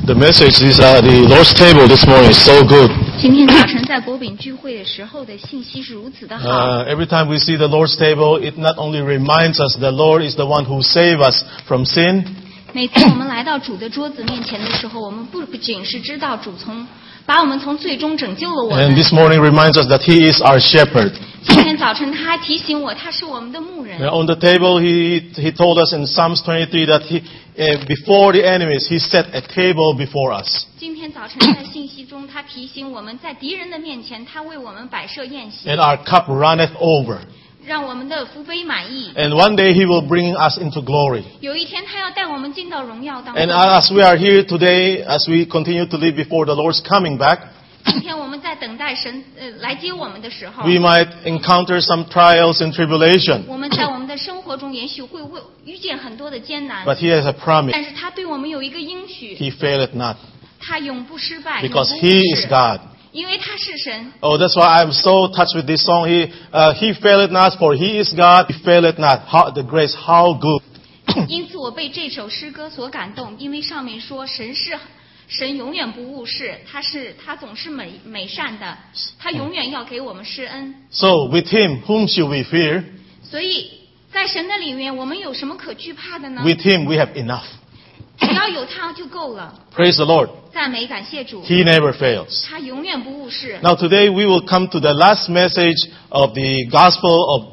The message is the Lord's table this morning is so good. 今天早晨在国饼聚会的时候的信息是如此的好。 Every time we see the Lord's table, it not only reminds us the Lord is the one who saved us from sin. 每次我们来到主的桌子面前的时候，我们不仅是知道主把我们从最终拯救了我们。 And this morning reminds us that He is our shepherd. 今天早晨他还提醒我，他是我们的牧人。 On the table, He told us in Psalms 23 that before the enemies, He set a table before us. 今天早晨在信息中，他提醒我们在敌人的面前，他为我们摆设宴席。 And our cup runneth over. 让我们的福杯满溢。 And one day He will bring us into glory. 有一天他要带我们进到荣耀当中。 And as we are here today, as we continue to live before the Lord's coming back, 今天我们在等待神来接我们的时候 we might encounter some trials and tribulation. 我们在我们的生活中也许会遇见很多的艰难 But He has a promise. 但是他对我们有一个应许 He faileth not. 他永不失败 Because 永不 He 误 is 事 God. 因为他是神 Oh, that's why I'm so touched with this song. He faileth not, for He is God. He faileth not. The grace, how good. 因此我被这首诗歌所感动，因为上面说神永远不误事，他总是美善的，他永远要给我们施恩。 So with Him, whom shall we fear? 所以在神的里面，我们有什么可惧怕的呢？ With Him we have enough. 只要有他就够了。 Praise the Lord. 赞美感谢主， He never fails. 他永远不误事。 Now today we will come to the last message of the Gospel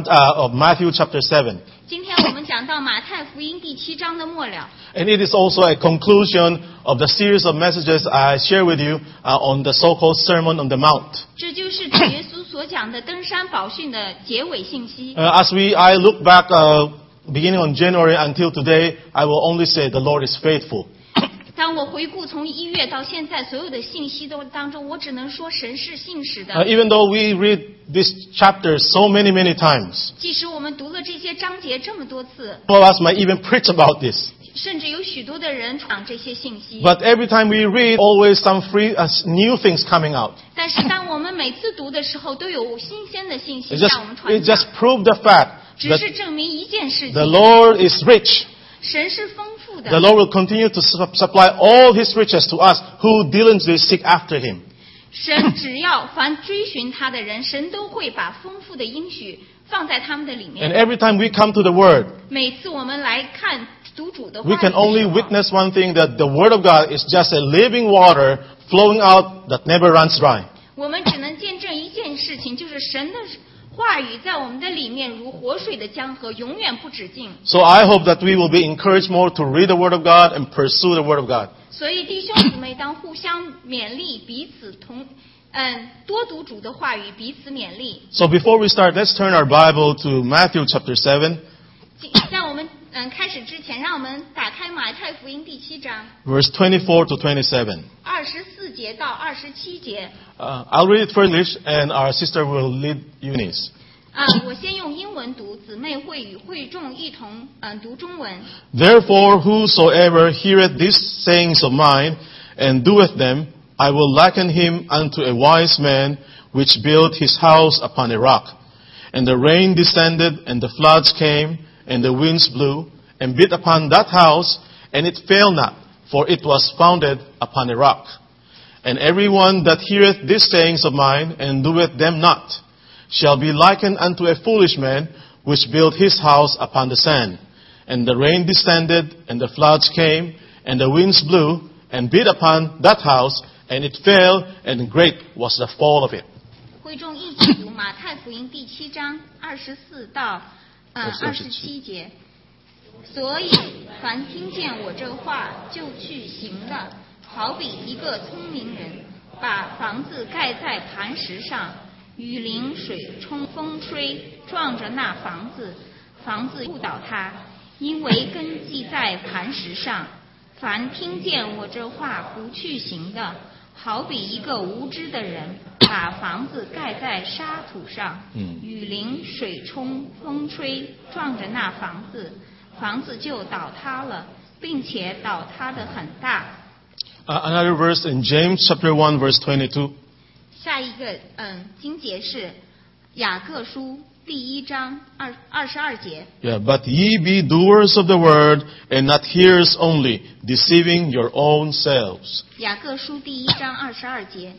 of Matthew chapter 7. 今天我们讲到马太福音第7章的末了。 And it is also a conclusion of the series of messages I share with you on the so-called Sermon on the Mount. 这就是主耶稣所讲的登山宝训的结尾信息。 As I look back beginning on January until today, I will only say the Lord is faithful. 当我回顾从1月到现在所有的信息当中，我只能说神是信实的。 Even though we read this chapter so many times, 即使我们读了这些章节这么多次， some of us might even preach about this. 甚至有许多的人讲这些信息。 But every time we read, always some new things coming out. 但是当我们每次读的时候，都有新鲜的信息 It 向我们传 just 讲， proved the fact 只 that 是证明一件事 the 情： Lord is rich. 神是丰富 The 的。 Lord will continue to supply all His riches to us who diligently seek after Him. 神只要凡追寻他的人，神都会把丰富的应许放在他们的里 And 面。 every time we come to the Word, 每次我们来看读主的话 we 语 can 的时候 only witness one thing, that the Word of God is just a living water flowing out that never runs dry. 我们只能见证一件事情，就是神的话语在我们的里面如活水的江河，永远不止境。 So I hope that we will be encouraged more to read the Word of God and pursue the Word of God. 所以弟兄姊妹当互相勉励，彼此多读主的话语，彼此勉励。 So before we start, let's turn our Bible to Matthew chapter 7, 在我们开始之前，让我们打开马太福音第7章 verse 24 to 27. 24节到27节。 I'll read it first in English, and our sister will lead Eunice. 我先用英文读，姊妹会与会众一同读中文。 Therefore, whosoever heareth these sayings of mine, and doeth them, I will liken him unto a wise man, which built his house upon a rock. And the rain descended, and the floods came, and the winds blew, and beat upon that house, and it fell not, for it was founded upon a rock. And every one that heareth these sayings of mine, and doeth them not, shall be likened unto a foolish man, which built his house upon the sand. And the rain descended, and the floods came, and the winds blew, and beat upon that house, and it fell, and great was the fall of it. 会众一起读马太福音第7章24到27节。所以，凡听见我这话就去行的，好比一个聪明人，把房子盖在磐石上，雨淋、水冲、风吹，撞着那房子，房子不倒塌，因为根基在磐石上。凡听见我这话不去行的，好比一个无知的人，把房子盖在沙土上，雨淋、水冲、风吹，撞着那房子，房子就倒塌了，并且倒塌得很大。 Another verse in James chapter 1 verse 22. 下一个经节是雅各书第1章22节。 Yeah, but ye be doers of the word and not hearers only, deceiving your own selves. 雅各书第1章22节，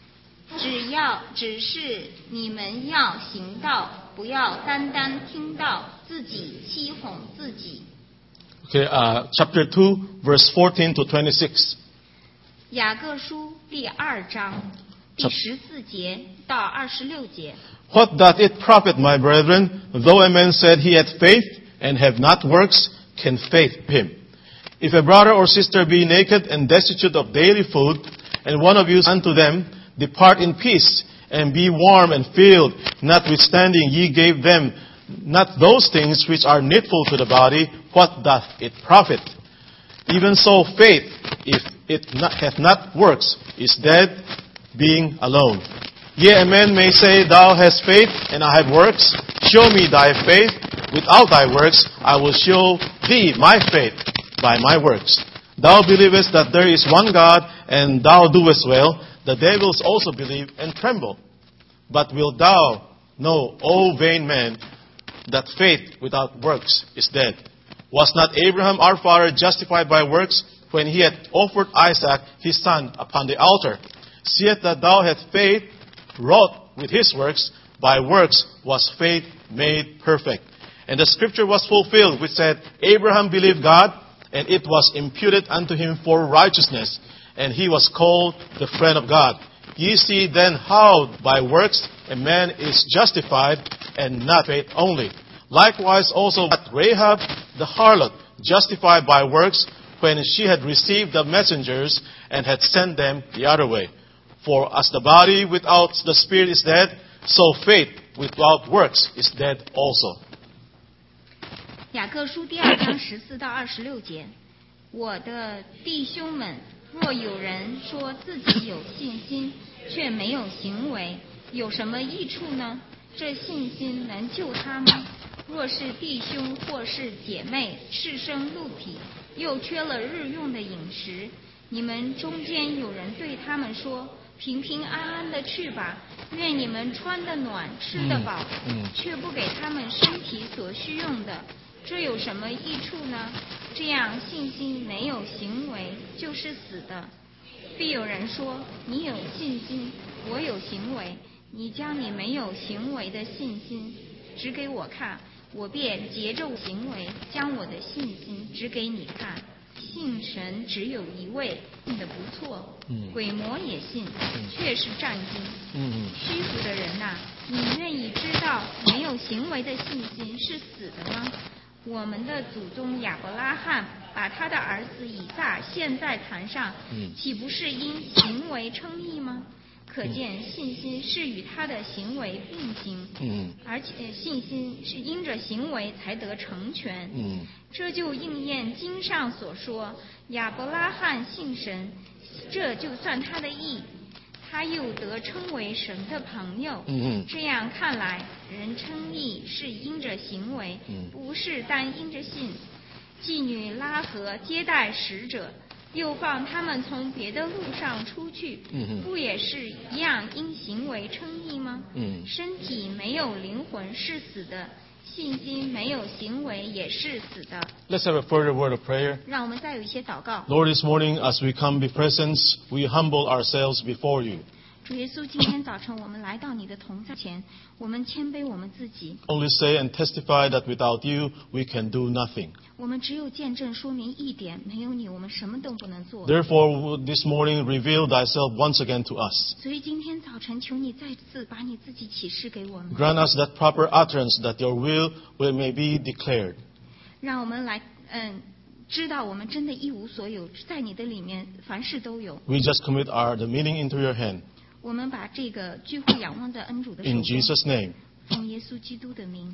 只是你们要行道，不要单单听道，自己欺哄自己。 Okay, chapter 2, verse 14 to 26. 雅各书第2章第14节到26节。 What doth it profit, my brethren, though a man said he hath faith and have not works, can faith him? If a brother or sister be naked and destitute of daily food, and one of you say unto them, Depart in peace, and be warm and filled, notwithstanding ye gave them not those things which are needful to the body, what doth it profit? Even so faith, if it hath not works, is dead, being alone. Yea, a man may say, Thou hast faith, and I have works. Show me thy faith. Without thy works, I will show thee my faith by my works. Thou believest that there is one God, and thou doest well. The devils also believe and tremble. But wilt thou know, O vain man, that faith without works is dead? Was not Abraham our father justified by works when he had offered Isaac his son upon the altar? Seest that thou hast faith wrought with his works, by works was faith made perfect. And the scripture was fulfilled, which said, Abraham believed God, and it was imputed unto him for righteousness, and he was called the friend of God. Ye see then how by works a man is justified, and not faith only. Likewise also Rahab the harlot, justified by works, when she had received the messengers and had sent them the other way. For as the body without the spirit is dead, so faith without works is dead also. 雅各书第2章14到26节，我的弟兄们，若有人说自己有信心，却没有行为，有什么益处呢？这信心能救他吗？若是弟兄或是姐妹赤身露体，又缺了日用的饮食，你们中间有人对他们说，平平安安的去吧，愿你们穿得暖，吃得饱，却不给他们身体所需用的，这有什么益处呢？这样信心没有行为，就是死的。必有人说，你有信心，我有行为，你将你没有行为的信心指给我看，我便藉着行为将我的信心指给你看。信神只有一位，信得不错，鬼魔也信，却是战惊。虚浮的人呐，你愿意知道没有行为的信心是死的吗？我们的祖宗亚伯拉罕把他的儿子以撒献在坛上，岂不是因行为称义吗？可见信心是与他的行为并行，而且信心是因着行为才得成全。这就应验经上所说，亚伯拉罕信神，这就算他的义，他又得称为神的朋友。这样看来，人称义是因着行为，不是单因着信。妓女拉合接待使者，又放他们从别的路上出去，不也是一样因行为称义吗？身体没有灵魂是死的，信心没有行为也是死的。 Let's have a further word of prayer. 让我们再有一些祷告。 Lord, this morning as we come be presence, we humble ourselves before you. 主耶稣，今天早晨我们来到你的同在前，我们谦卑我们自己。 Only say and testify that without you we can do nothing. 我们只有见证说明一点，没有你，我们什么都不能做。 Therefore, this morning reveal thyself once again to us. 所以今天早晨，求你再次把你自己启示给我们， Grant us that proper utterance that your will may be declared. 让我们来知道我们真的一无所有，在你的里面凡事都有。 We just commit the meeting into your hand. 我们把这个聚会仰望在恩主的手 In 中， Jesus' name. 奉耶稣基督的名。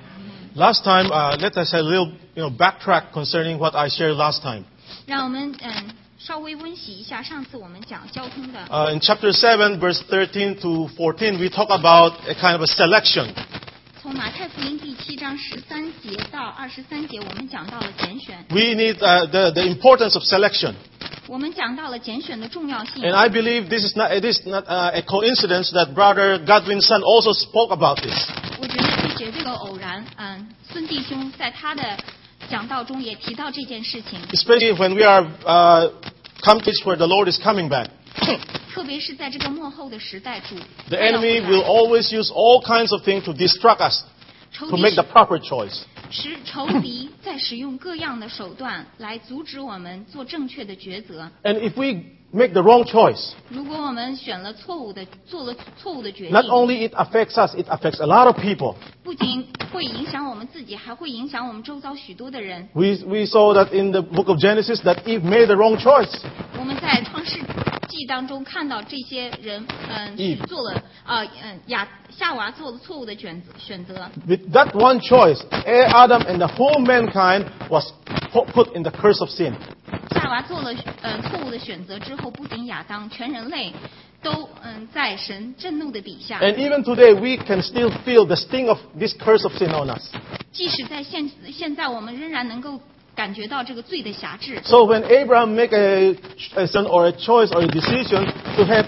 Last time, let us have a little backtrack concerning what I shared last time. 让我们稍微温习一下上次我们讲交通的。 In chapter 7, verse 13 to 14, we talk about a kind of a selection. 从马太福音第7章13节到23节，我们讲到了拣选。 We need the importance of selection. 我们讲到了拣选的重要性。 And I believe this is not a coincidence that Brother Godwin's son also spoke about this. 我觉得这绝个偶然，孙弟兄在他的讲道中也提到这件事情。 Especially when we are come to where the Lord is coming back. 特别是在这个末后的时代，主 The enemy will always use all kinds of things to distract us, to make the proper choice. 仇敌在使用各样的手段来阻止我们做正确的抉择。 And if we make the wrong choice, 如果我们做了错误的决定 not only it affects us, it affects a lot of people. 不仅会影响我们自己，还会影响我们周遭许多的人。 We saw that in the book of Genesis that Eve made the wrong choice. 我们在创世纪当中看到这些人，做了夏娃做了错误的选择。 With that one choice, Adam and the whole mankind was put in the curse of sin. 夏娃做了错误的选择之后，不仅亚当，全人类都在神震怒的底下。 And even today, we can still feel the sting of this curse of sin on us. 即使在现在，我们仍然能够感觉到这个罪的辖制。 So when Abraham make a son or a choice or a decision to have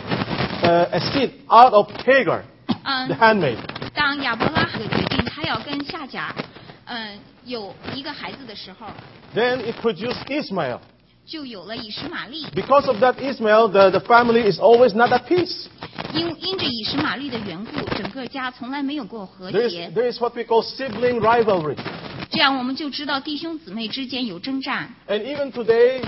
a seed out of Hagar, the handmaid. 当亚伯拉罕决定他要跟夏甲有一个孩子的时候， Then it produced Ishmael. 就有了以实玛利。 Because of that Ishmael, the family is always not at peace. 因着以实玛利的缘故，整个家从来没有过和 There 谐。 is what we call sibling rivalry. 这样我们就知道弟兄姊妹之间有征战。 And even today,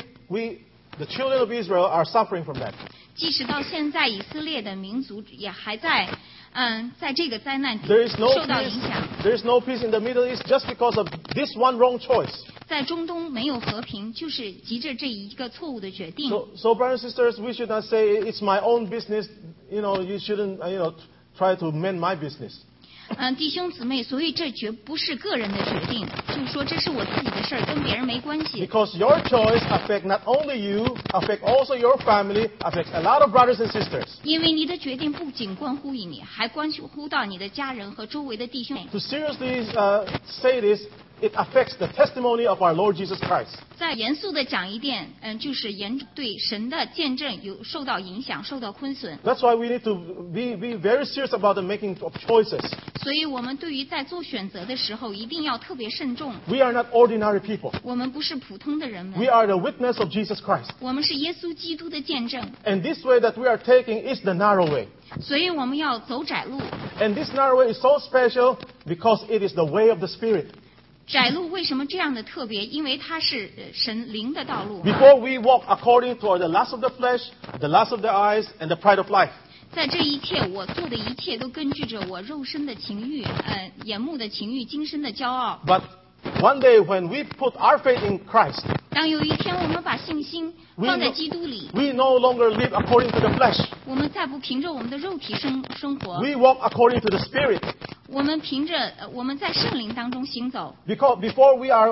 the children of Israel are suffering from that. 即使到现在，以色列的民族也还在在这个灾难底 There is no 受到 peace. 影响。 There is no peace in the Middle East just because of this one wrong choice. 在中东没有和平，就是急着这一个错误的决定。 So brothers and sisters, we should not say it's my own business. You shouldn't, try to mend my business. 弟兄姊妹，所以这绝不是个人的决定，就是说这是我自己的事儿，跟别人没关系。 Because your choice affects not only you, affects also your family, affects a lot of brothers and sisters. 因为你的决定不仅关乎于你，还关乎到你的家人和周围的弟兄。 To seriously say this, it affects the testimony of our Lord Jesus Christ. 再严肃的讲一点，就是对神的见证有受到影响，受到亏损。 That's why we need to be very serious about the making of choices. 所以我们对于在做选择的时候，一定要特别慎重。 We are not ordinary people. 我们不是普通的人们， We are the witness of Jesus Christ. 我们是耶稣基督的见证。 And this way that we are taking is the narrow way. 所以我们要走窄路。 And this narrow way is so special because it is the way of the Spirit. 窄路为什么这样的特别？因为它是神灵的道路。 Before we walk according to the lust of the flesh, the lust of the eyes, and the pride of life. 在这一切，我做的一切都根据着我肉身的情欲，眼目的情欲，今生的骄傲。 But one day when we put our faith in Christ, 当有一天我们把信心放在基督里， we no longer live according to the flesh. 我们再不凭着我们的肉体生活， We walk according to the Spirit. 我们凭着我们在圣灵当中行走。 Because before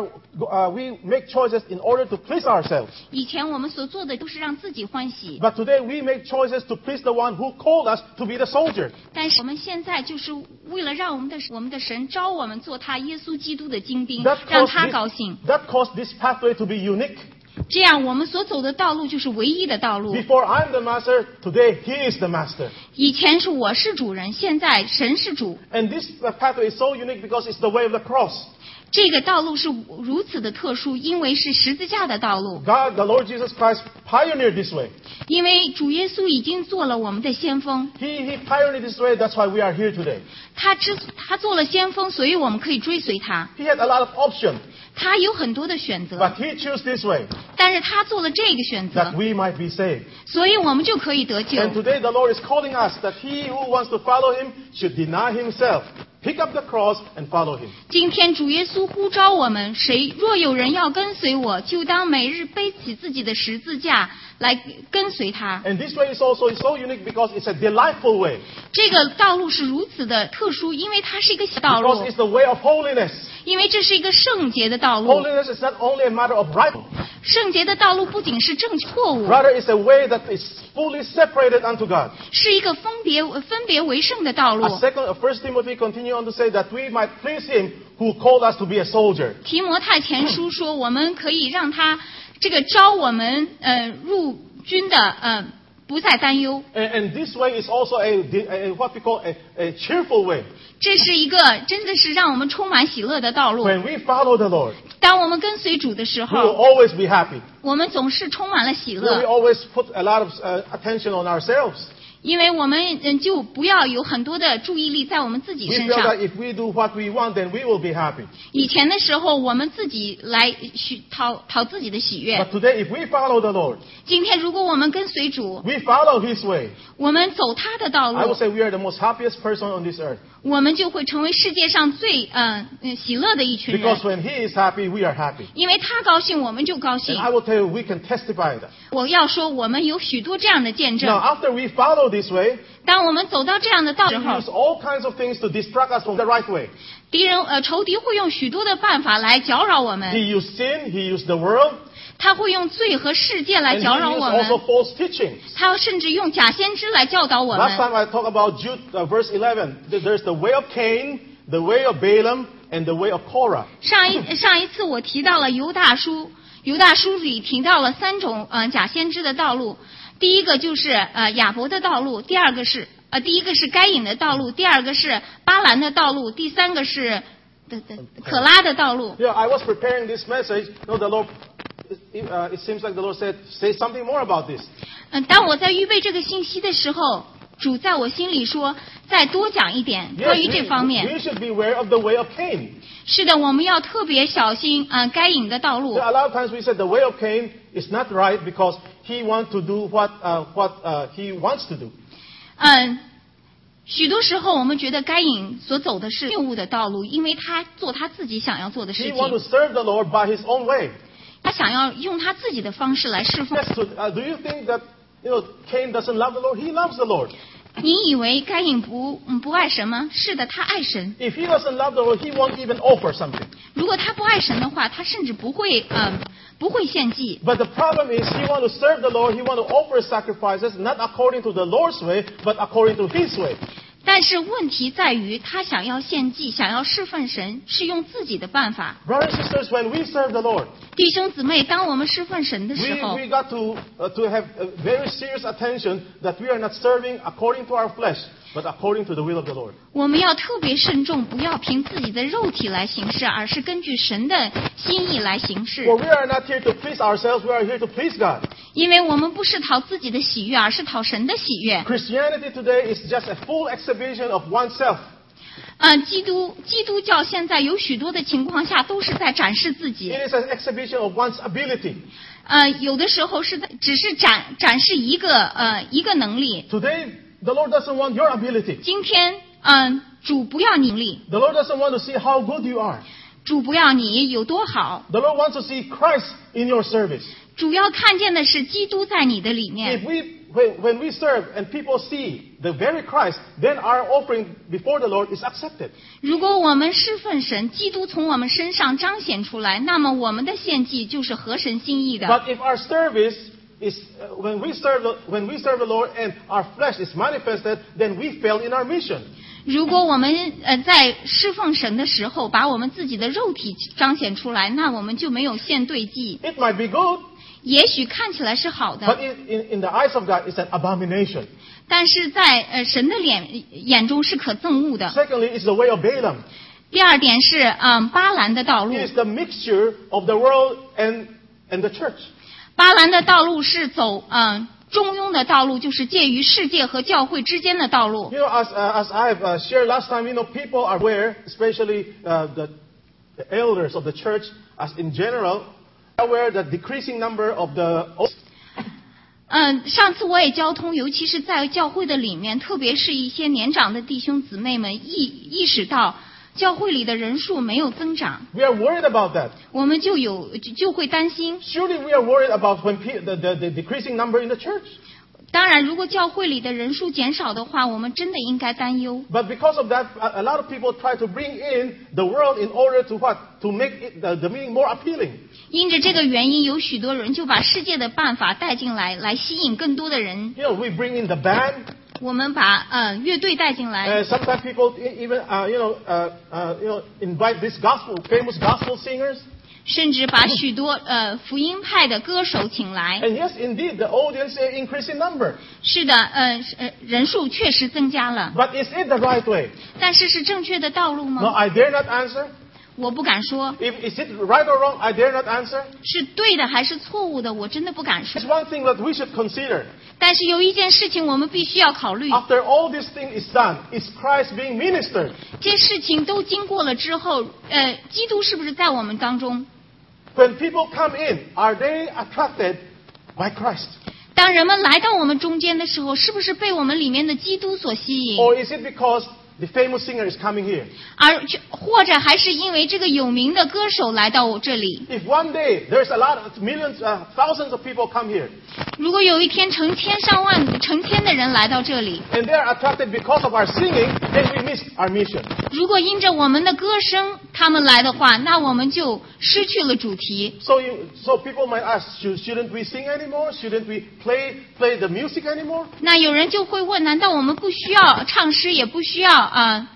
we make choices in order to please ourselves. 以前我们所做的都是让自己欢喜， But today we make choices to please the one who called us to be the soldier. 但是我们现在就是为了让我们的神招我们做他耶稣基督的精兵， That 让 caused 他高兴。 this pathway to be unique. 这样我们所走的道路就是唯一的道路。 Before I'm the master, today he is the master. 以前是我是主人，现在神是主。 And this pathway is so unique because it's the way of the cross. 这个道路是如此的特殊，因为是十字架的道路。 God, the Lord Jesus Christ, pioneered this way. 因为主耶稣已经做了我们的先锋， He pioneered this way. That's why we are here today. 他做了先锋，所以我们可以追随他。 He had a lot of options, 他有很多的选择， but he chose this way 但是他做了这个选择 that，we might be saved. 所以我们就可以得救。 And today the Lord is calling us that he who wants to follow him should deny himself, pick up the cross and follow him. 今天主耶稣呼召我们，谁若有人要跟随我，就当每日背起自己的十字架来跟随他。 And this way is also so unique because it's a delightful way. 这个道路是如此的特殊，因为它是一个道 Because 路， it's the way of holiness. 因为这是一个圣洁的道路。 Holiness is not only a matter of right, 圣洁的道路不仅是正确错误， rather it's a way that is fully separated unto God. 是一个分别为圣的道路。 First Timothy continue on to say that we might please him who called us to be a soldier. 提摩太前书说，我们可以让他这个招我们入军的不再担忧。 And this way is also a what we call a cheerful way. 这是一个真的是让我们充满喜乐的道路。 When we follow the Lord, 当我们跟随主的时 we will 候， always be happy. 我们总是充满了喜 We 乐， always put a lot of attention on ourselves. 因为我们就不要有很多的注意力在我们自己 We 身 feel 上 that。if we do what we want, then we will be happy. 以前的时候，我们自己来讨自己的喜悦。 But today, if we follow the Lord, 今天，如果我们跟随主， we follow His way, 我们走他的道 I would 路， say we are the most happiest person on this earth. 我们就会成为世界上最喜乐的一群人 Because。when He is happy, we are happy. 因为他高兴，我们就高兴 And。I will tell you, we can testify that. 我要说，我们有许多这样的见 Now, 证。 after we follow this way, 当我们走到这样的道 He 之后 use，all kinds of things to distract us from the right way. 仇敌会用许多的办法来搅扰我们， He used sin, He used the world, 他会用罪和世界来 and 搅 He 扰 used 我 also 们， false teachings. 他甚至用假先知来教导我 Last 们。 time I talked about Jude, verse 11. There's the way of Cain, the way of Balaam, and the way of Korah. 上一次我提到了犹大书里提到了3种假先知的道路，第一个就是亚伯的道路，第一个是该隐的道路，第二个是巴兰的道路，第三个是可拉的道路。 Yeah, I was preparing this message. No, the Lord. It seems like the Lord said, "Say something more about this." 当我在预备这个信息的时候，主在我心里说，再多讲一点关于这方 we 面。 should be aware of the way of Cain. 是的，我们要特别小心该隐的道路 A。lot of times we said the way of Cain is not right because he wants to do what he wants to do. 许多时候我们觉得该隐所走的是谬误的道路，因为他做他自己想要做的事 He wants to 情， serve the Lord by his own way. 他想要用他自己的方式来侍奉。 Yes, do you think that Cain doesn't love the Lord? He loves the Lord. 你以为该隐不爱神吗？是的，他爱神。 If he doesn't love the Lord, he won't even offer something. 如果他不爱神的话，他甚至不会献祭。 But the problem is he wants to serve the Lord, he wants to offer sacrifices, not according to the Lord's way, but according to his way. 但是问题在于，他想要献祭，想要侍奉神，是用自己的办法。 Brothers and sisters, when we serve the Lord, 弟兄姊妹，当我们侍奉神的时候， we got to have a very serious attention that we are not serving according to our flesh, but according to the will of the Lord. 我们要特别慎重，不要凭自己的肉体来行事，而是根据神的心意来行事。 For we are not here to please ourselves, we are here to please God. 因为我们不是讨自己的喜悦，而是讨神的喜悦。 Christianity today is just a full exhibition of oneself. 基督教现在有许多的情况下都是在展示自己， It is an exhibition of one's ability. 有的时候只是展示一个能力。 Today, the Lord doesn't want your ability. 今天，主不要你能力， The Lord doesn't want to see how good you are. 主不要你有多好， The Lord wants to see Christ in your service. 主要看见的是基督在你的里面。 When we serve and people see the very Christ, then our offering before the Lord is accepted. 如果我们侍奉神，基督从我们身上彰显出来，那么我们的献祭就是合神心意的。 But if our service is when we serve the Lord and our flesh is manifested, then we fail in our mission. 如果我们在侍奉神的时候，把我们自己的肉体彰显出来，那我们就没有献对祭。 It might be good, 也许看起来是好 but 的， in the eyes of God, it's an abomination. 但是在神的眼中是可憎恶的。 Secondly, it's the way of Balaam. 第二点是巴兰的道路 It，is the mixture of the world and the church. 巴兰的道路是走中庸的道路，就是介于世界和教会之间的道路。 As I've shared last time, people are aware, especially the elders of the church, as in general, aware that decreasing number of the 上次我也交通，尤其是在教会的里面，特别是一些年长的弟兄姊妹们意识到教会里的人数没有增长， we are worried about that. 我们就会担心。 Surely we are worried about when the decreasing number in the church. 当然，如果教会里的人数减少的话，我们真的应该担忧。 But because of that, a lot of people try to bring in the world in order to what? To make the meaning more appealing. 因着这个原因，有许多人就把世界的办法带进来，来吸引更多的人。 We bring in the band. 我们把乐队带进来。 Sometimes people even invite these famous gospel singers. 甚至把许多福音派的歌手请来。 And yes, indeed, the audience increased in number. 是的，人数确实增加了， But is it the right way? 但是是正确的道路 No, 吗？ I dare not answer. 我不敢说。 Is it right or wrong? I dare not answer. 是对的还是错误的，我真的不敢说。 There's one thing that we should consider. 但是有一件事情我们必须要考虑， After all this thing is done, is Christ being ministered? 这些事情都经过了之后，基督是不是在我们当中？ When people come in, are they attracted by Christ? 当人们来到我们中间的时候，是不是被我们里面的基督所吸引？ Or is it because the famous singer is coming here? 或者还是因为这个有名的歌手来到我这里？ If one day there's a lot of millions, thousands of people come here, 如果有一天成千上万、成千的人来到这里， and they are attracted because of our singing, then we miss our mission. 如果因着我们的歌声他们来的话，那我们就失去了主题。 So people might ask, shouldn't we sing anymore? Shouldn't we play the music anymore? 那有人就会问：难道我们不需要唱诗，也不需要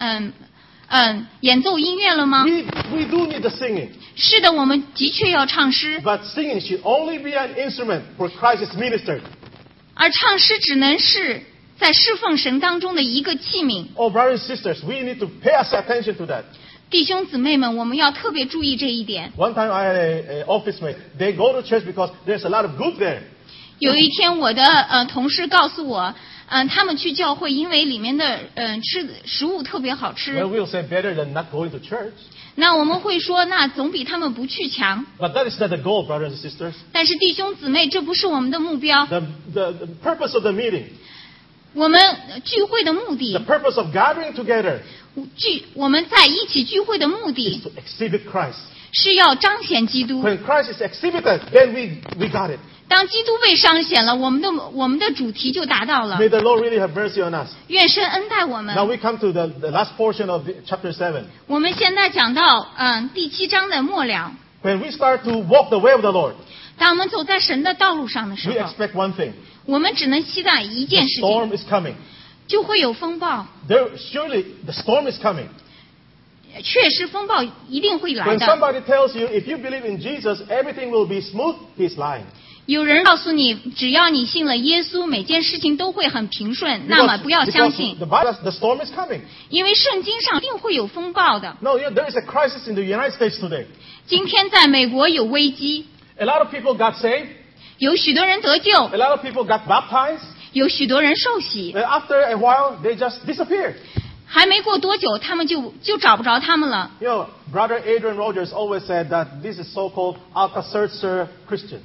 演奏音乐了吗？ We do need the singing, 是的，我们的确要唱诗， but singing should only be an instrument where Christ is ministered. 而唱诗只能是在侍奉神当中的一个器皿。 Oh, brothers and sisters, we need to pay attention to that. 弟兄姊妹们，我们要特别注意这一点。 One time I had an office mate. They go to church because there's a lot of good there. 有一天，我的同事告诉我，他们去教会，因为里面的吃的食物特别好吃。 Well, we'll say better than not going to church. 那我们会说，那总比他们不去强。 But that is not the goal, brothers and sisters. 但是弟兄姊妹，这不是我们的目标。 The purpose of the meeting, 我们聚会的目的 the，purpose of gathering together 我们在一起聚会的目 is 的 to exhibit Christ. 是要彰显基督。 When Christ is exhibited, then we got it. 当基督被彰显了，我们的主题就达到了。 May the Lord really have mercy on us. 愿神恩待我们。 Now we come to the last portion of chapter 7. 我们现在讲到第7章的末了。 When we start to walk the way of the Lord, 当我们走在神的道路上的时 we 候， expect one thing. 我们只能期待一 The 件事情， storm is coming. 就会有风暴。 Surely the storm is coming. 确实，风暴一定会来 When 的。 somebody tells you, if you believe in Jesus, everything will be smooth, he's lying. 有人告诉你，只要你信了耶稣，每件事情都会很平顺，那么不要相信， the storm is coming. 因为圣经上一定会有风暴的。 No, there is a crisis in the United States today. 今天在美国有危机， A lot of people got saved. 有许多人得救， A lot of people got baptized. 有许多人受洗， And after a while, they just disappeared. 还没过多久，他们就找不着他们了。 You know, Brother Adrian Rogers always said that this is so-called Alka-Seltzer Christians.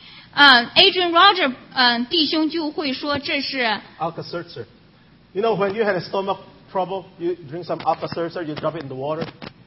Adrian Roger 弟兄就会说这是 Alka-Seltzer. You know, when you had a stomach trouble, you drink some Alka-Seltzer, you drop it in the water.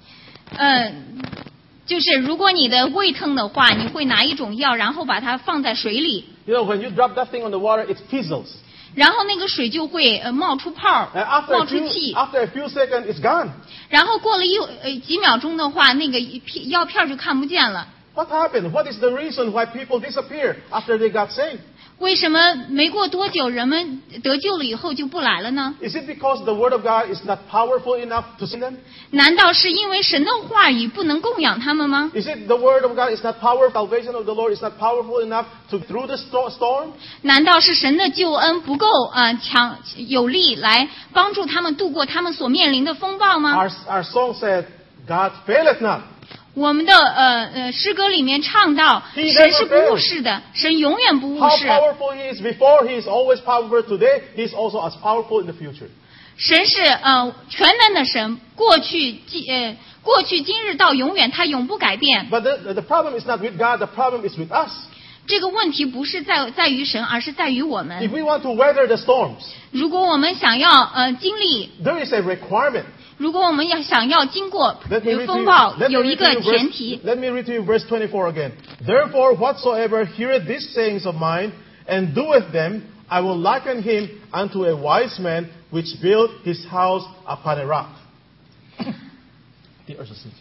就是如果你的胃疼的话，你会拿一种药，然后把它放在水里， You know, when you drop that thing on the water, it fizzles. 然后那个水就会冒出泡， And after 冒 a 出 few, 气， after a few seconds, it's gone. 然后过了几秒钟的话，那个药片就看不见了。 What happened? What is the reason why people disappear after they got saved? 为什么没过多久人们得救了以后就不来了呢？ Is it because the Word of God is not powerful enough to save them? 难道是因为神的话语不能供养他们吗？ Is it the Word of God is not powerful? Salvation of the Lord is not powerful enough to through the storm? 难道是神的救恩不够强有力来帮助他们度过他们所面临的风暴吗？ Our song said, God faileth not. 我们的诗歌里面唱到， He 神是 never 不误事的，神永远不误 How 事。 powerful He is before, He is always powerful today. He is also as powerful in the future. 神是全能的神，过去今日到永远，他永不改变。 But the problem is not with God, the problem is with us. 这个问题不是在于神，而是在于我 If 们。 we want to weather the storms, 如果我们想要经历， there is a requirement. 如果我们想要经过 Let me read to 风 you, 暴， let me 有一 read to 个 you 前提。 let me read to you verse 24 again. Therefore, whatsoever heareth these sayings of mine, and doeth them, I will liken him unto a wise man which built his house upon a rock. 第24节。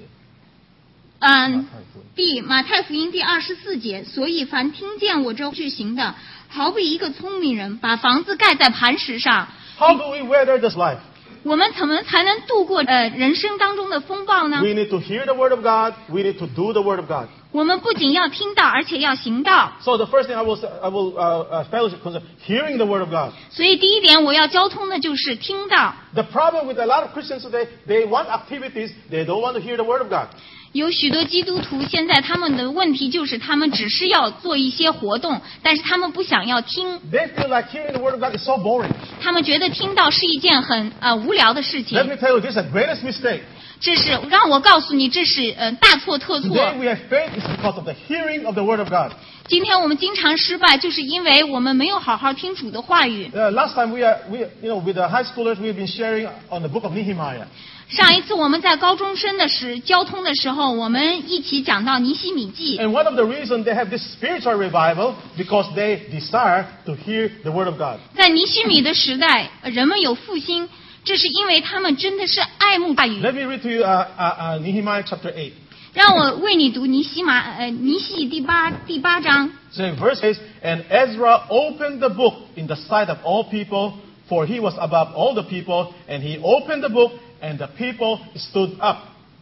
马太福音第24节，所以凡听见我这句行的，好比一个聪明人把房子盖在磐石上。 How do we weather this life? 我们怎么才能度过人生当中的风暴呢？ We need to hear the word of God. We need to do the word of God. 我们不仅要听到，而且要行道。 So the first thing I will fellowship concerning hearing the word of God. 所以第一点我要交通的就是听到。 The problem with a lot of Christians today, they want activities, they don't want to hear the word of God. 有许多基督徒现在他们的问题就是他们只是要做一些活动，但是他们不想要听， They feel like hearing the word of God is so boring. 他们觉得听到是一件很无聊的事 Let 情。 me tell you, this is the greatest mistake. 这是让我告诉你，这是大错特错。 Today we have faith is because of the hearing of the word of God. 今天我们经常失败，就是因为我们没有好好听主的话语。 Last time with the high schoolers, we've been sharing on the book of Nehemiah. 上一次我们在高中生的交通的时候，我们一起讲到尼希米记。 And one of the reasons they have this spiritual revival because they desire to hear the word of God. 在尼希米的时代，人们有复兴，这是因为他们真的是爱慕话语。 Let me read to you Nehemiah chapter 8. 让我为你读尼希第八章。 So verse 8, and Ezra opened the book in the sight of all people, for he was above all the people, and he opened the book, and the people stood up.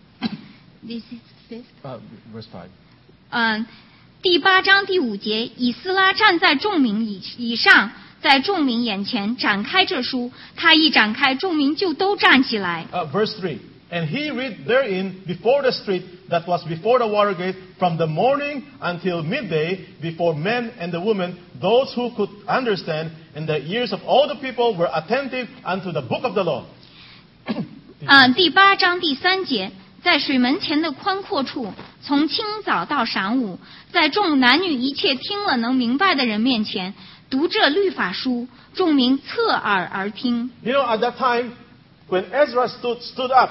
This is this. Verse 5. 第八章第5节，以斯拉站在众民以上，在众民眼前展开这书，他一展开，众民就都站起来。 Verse 3. And he read therein before the street that was before the water gate, from the morning until midday, before men and the women, those who could understand, and the ears of all the people were attentive unto the book of the law. 第八章第3节，在水门前的宽阔处，从清早到晌午，在众男女一切听了能明白的人面前，读这律法书，众民侧耳而听。 You know, at that time, when Ezra stood up,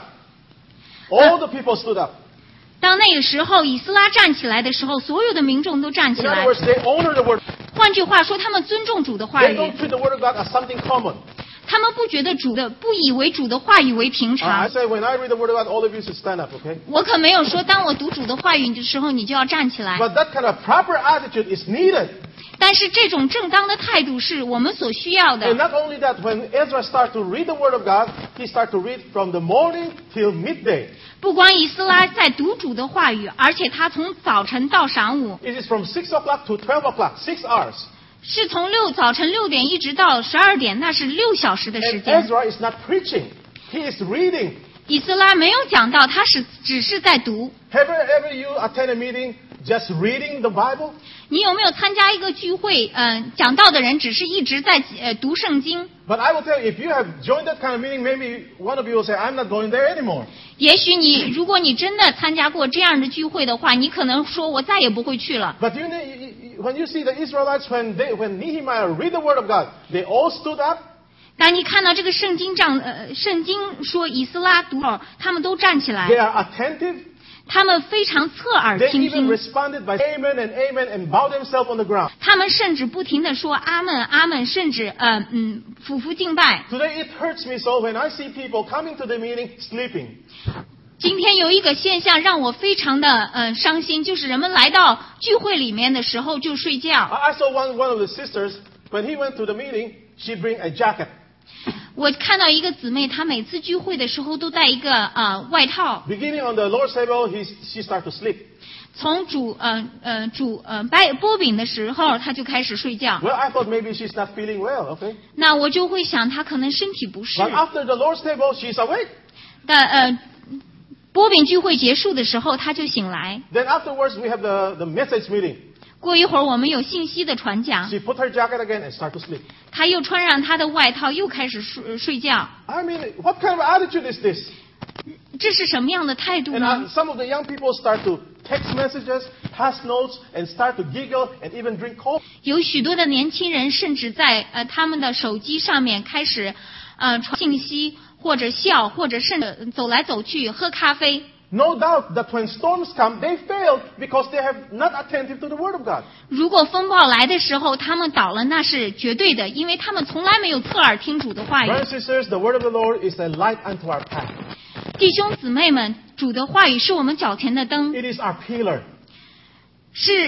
all the people stood up. 当那个时候以斯拉站起来的时候，所有的民众都站起 In 来 other。words, they honor the word. 换句话说，他们尊重主的话 They 语， don't treat the word of God as something common. 他们不觉得不以为主的话语为平 I 常。 say, when I read the word of God, all of you should stand up, okay? 我可没有说，当我读主的话语的时候，你就要站起来。 But that kind of proper attitude is needed. 但是这种正当的态度是我们所需要 And 的。 not only that, when Ezra started to read the word of God, he started to read from the morning till midday. 不光以斯拉在读主的话语，而且他从早晨到晌午， It is from 6 o'clock to 12 o'clock, 6 hours. 是从早晨6点一直到12点，那是6小时的时 And 间。 Ezra is not preaching. He is reading. 以斯拉没有讲到，他只是在读。 Have ever you attend a meeting just reading the Bible? 你有没有参加一个聚会？讲道的人只是一直在读圣经。 But I will tell you, if you have joined that kind of meeting, maybe one of you will say, I'm not going there anymore. 也许如果你真的参加过这样的聚会的话，你可能说我再也不会去了。 But when you see the Israelites, when Nehemiah read the word of God, they all stood up. 当你看到这个圣经说以斯拉读，他们都站起来 They，are attentive. 他们非常侧耳 They 倾 even 听， responded by amen and amen and bow themselves on the ground. 他们甚至不停地说阿门阿门，甚至俯伏敬拜。 Today it hurts me so when I see people coming to the meeting sleeping. 今天有一个现象让我非常的伤心，就是人们来到聚会里面的时候就睡觉。 I saw one of the sisters, when he went to the meeting, she bring a jacket. 我看到一个姊妹，她每次聚会的时候都带一个外套。 Beginning on the Lord's table, she started to sleep. 从煮波饼的时候，她就开始睡觉。 Well, I thought maybe she's not feeling well, okay? 那我就会想，她可能身体不适。 But after the Lord's table, she's awake. 但波饼聚会结束的时候，她就醒来。 Then afterwards, we have the message meeting. 过一会儿，我们有信息的传讲， She put her jacket again and started to sleep. 她又穿上她的外套，又开始睡觉。 I mean, what kind of attitude is this? 这是什么样的态度 And 呢？ some of the young people start to text messages, pass notes, and start to giggle and even drink coffee. 有许多的年轻人甚至在他们的手机上面开始传信息，或者笑，或者甚至走来走去喝咖啡。 No doubt that when storms come, they fail because they have not attentive to the Word of God. 如果风暴来的时候，他们倒了，那是绝对的，因为他们从来没有侧耳听主的话语。 Brothers and sisters, the Word of the Lord is a light unto our path. 弟兄姊妹们，主的话语是我们脚前的灯， It is our pillar. 是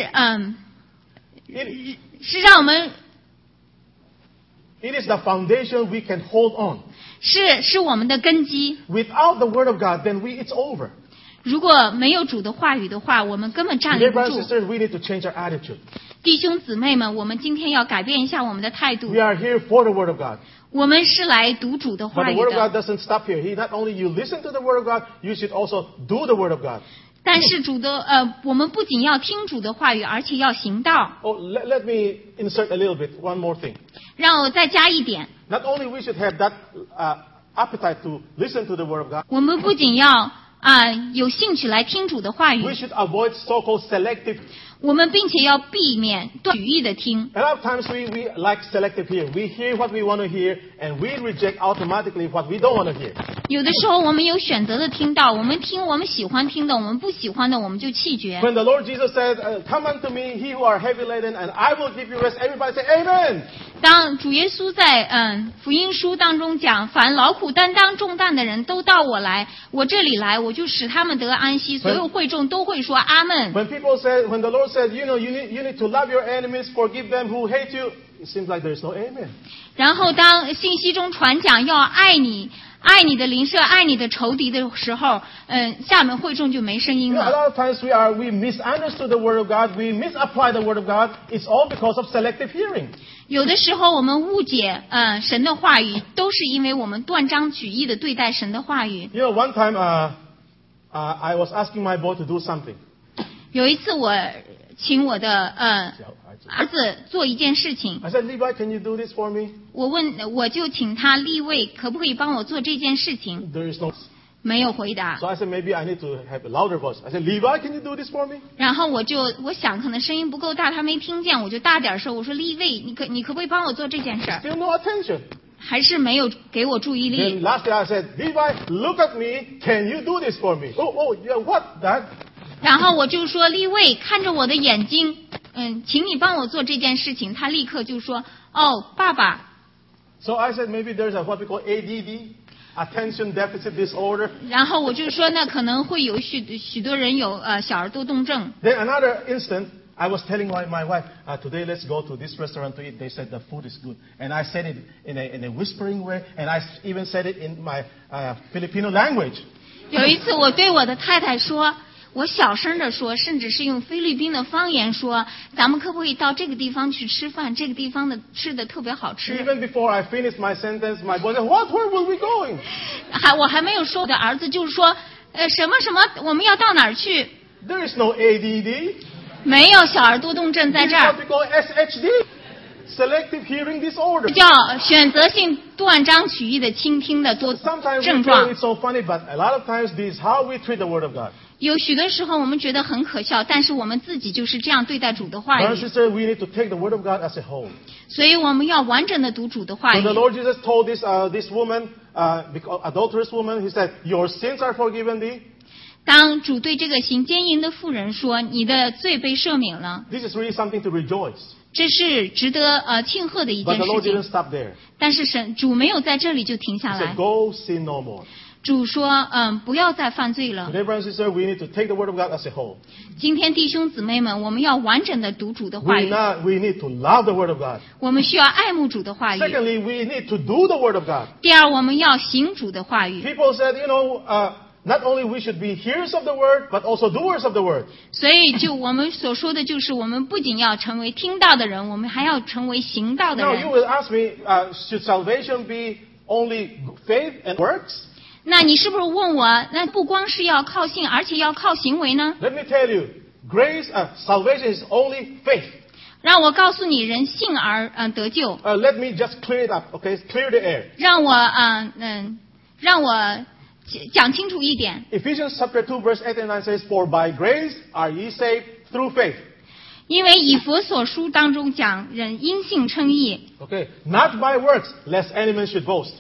让我们 It is the foundation we can hold on. 是我们的根基。 Without the Word of God, then it's over. 如果没有主的话语的话，我们根本站立 Dear 不 brothers 住 and。sisters, we need to change our attitude. 弟兄姊妹们，我们今天要改变一下我们的态度 We。are here for the Word of God. 我们是来读主的 But 话 the 语 Word of 的， God doesn't stop here. Not only you listen to the Word of God, you should also do the Word of God. 但是我们不仅要听主的话语，而且要行道。 Oh, let me insert a little bit, one more thing. 让我再加一点， Not only we should have that appetite to listen to the Word of God, 我们不仅要有兴趣来听主的话 we 语， should avoid so-called selective. 我们并且要避免断语意的听。 A lot of times we like selective hearing. We hear what we want to hear, and we reject automatically what we don't want to hear. 有的时候我们有选择的听到，我们听我们喜欢听的，我们不喜欢的我们就弃绝。 When the Lord Jesus said, "Come unto me, he who are heavy laden, and I will give you rest," everybody say, "Amen." 当主耶稣在福音书当中讲，凡劳苦担当重担的人都到我来，我这里来，我就使他们得安息。所有会众都会说阿门。 When the Lord said, you need to love your enemies, forgive them who hate you, it seems like there's no amen. 然后当信息中传讲要爱你的邻舍，爱你的仇敌的时候，下面会众就没声音 A 了。 lot of times we misunderstood the Word of God, we misapply the Word of God. It's all because of selective hearing. 有的时候我们误解神的话语，都是因为我们断章取义的对待神的话语。 One time I was asking my boy to do something. 有一次我请我的儿子做一件事情， I said, Levi, can you do this for me? 我就请他立位，可不可以帮我做这件事情？ There is no. 没有回答。 So I said, maybe I need to have a louder voice. I said, Levi, can you do this for me? 然后我想可能声音不够大，他没听见，我就大点说，我说立位，你可不可以帮我做这件事儿？ Still no attention. 还是没有给我注意 Then 力。 lastly I said, Levi, look at me. Can you do this for me? Oh, yeah, what, Dad? 然后我就说立位，看着我的眼睛，请你帮我做这件事情。他立刻就说，哦，爸爸。 So I said, maybe there's what we call ADD, attention deficit disorder. 然后我就说，那可能会有许多人有小儿多动症。 Then another instant, I was telling my wife, today let's go to this restaurant to eat. They said the food is good. And I said it in a whispering way, and I even said it in my Filipino language. 有一次我对我的太太说，我小声的说，甚至是用菲律宾的方言说，咱们可不可以到这个地方去吃饭？这个地方的吃的特别好吃。 Even before I finished my sentence, my boy said, where will we going? 我还没有说，我的儿子就是说，什么什么，我们要到哪儿去？ There is no ADD. 没有小儿多动症在 This 这 is 儿 what we call SHD, selective hearing disorder. 叫选择性断章取义的倾听的多 Sometimes we 症 feel 状 it's。so funny, but a lot of times this is how we treat the Word of God. 有许多时候我们觉得很可笑，但是我们自己就是这样对待主的话 Brothers 语 and，sisters, we need to take the Word of God as a whole. 所以我们要完整的读主的话 When 语 the。Lord Jesus told this woman, adulterous woman, He said, "Your sins are forgiven thee." 当主对这个行奸淫的妇人说：“你的罪被赦免了。” This is really something to rejoice. 这是值得庆贺的一 But 件 the 事 Lord 情 didn't。stop there. 但是主没有在这里就停 He 下来 said, "Go sin no more." 主说：“不要再犯罪了。 Today, brothers and sisters, we need to take the Word of God as a whole. ” 今天弟兄姊妹们，我们要完整的读主的话 We 语， need to love the Word of God. 我们需要爱慕主的话语。 Secondly, we need to do the Word of God. 第二，我们要行主的话语。 People said, not only we should be hearers of the Word, but also doers of the Word. 所以，就我们所说的就是，我们不仅要成为听道的人，我们还要成为行道的 Now, you 人。 will ask me, should salvation be only faith and works? 那你是不是问我，那不光是要靠信，而且要靠行为呢？ Let me tell you, salvation is only faith. 让我告诉你，人信而得救。 Let me just clear it up, okay? Clear the air. 让我讲清楚一点。 Ephesians chapter 2 verse 8 and 9 says, "For by grace are ye saved through faith." 因为以弗所书当中讲，人因信称义， Okay, not by works, lest any man should boast.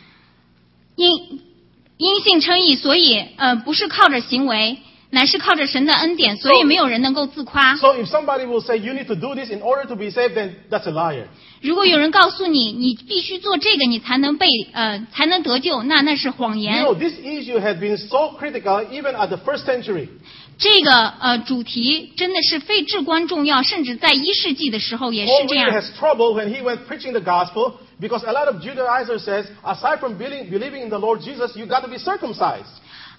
因信称义，所以不是靠着行为，乃是靠着神的恩典，所以没有人能够自夸。 So if somebody will say you need to do this in order to be saved, then that's a liar. 如果有人告诉你，你必须做这个，你才能得救，那是谎 You 言。 know, this issue had been so critical even at the first century. 这个主题真的是非至关重要，甚至在1世纪的时候也是 Paul 这 really 样。 has trouble when he went preaching the gospel because a lot of Judaizers says, aside from believing in the Lord Jesus, you got to be circumcised.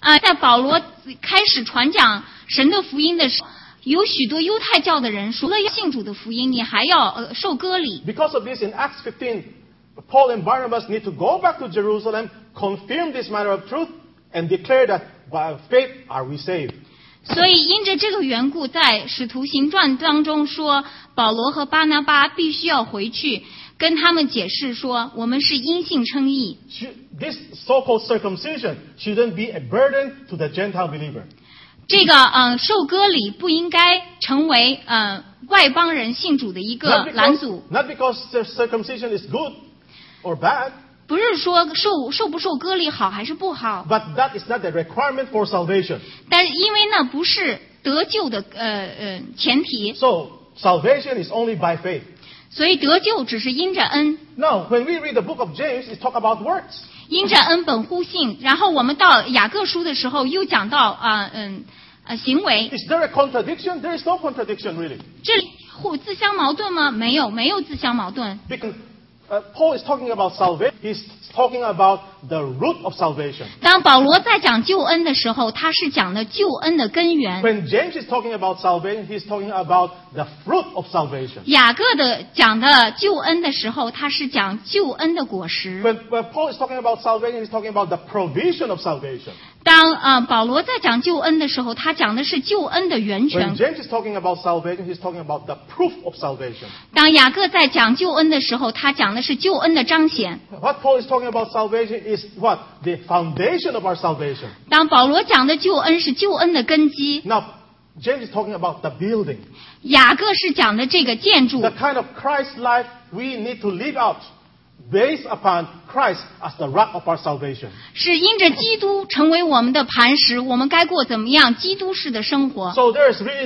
在保罗开始传讲神的福音的时候，有许多犹太教的人除了要信主的福音，你还要受割礼。 Because of this, in Acts 15, Paul and Barnabas need to go back to Jerusalem, confirm this matter of truth, and declare that by faith are we saved. 所以因着这个缘故，在使徒行传当中说，保罗和巴拿巴必须要回去跟他们解释说，我们是因信称义。 This so-called circumcision shouldn't be a burden to the Gentile believer. 这个受割礼不应该成为外邦人信主的一个拦阻。 Not because circumcision is good or bad. 不是说受不受割礼好还是不好。 But that is not the requirement for salvation. 但是因为那不是得救的前提。 So salvation is only by faith. 所以得救只是因着恩。 Now, when we read the book of James, it talk about works. 因着恩本乎信，然后我们到雅各书的时候又讲到行为。 Is there a contradiction? There is no contradiction really. 这里自相矛盾吗？没有自相矛盾。 Because Paul is talking about salvation. He's talking about the root of salvation. 当保罗在讲救恩的时候，他是讲的救恩的根源。 When James is talking about salvation, he's talking about the fruit of salvation. 雅各的讲的救恩的时候，他是讲救恩的果实。 When Paul is talking about salvation, he's talking about the provision of salvation. 当保罗在讲救恩的时候，他讲的是救恩的源泉。 When James is talking about salvation, he's talking about the proof of salvation. 当雅各在讲救恩的时候，他讲的是救恩的彰显。 What Paul is talking about salvation is what? The foundation of our salvation. 当保罗讲的救恩是救恩的根基。 Now, James is talking about the building. 雅各是讲的这个建筑。 The kind of Christ life we need to live out. Based upon Christ as the rock of our salvation. 是因着基督成为我们的磐石，我们该过怎么样基督式的生活。 So there is really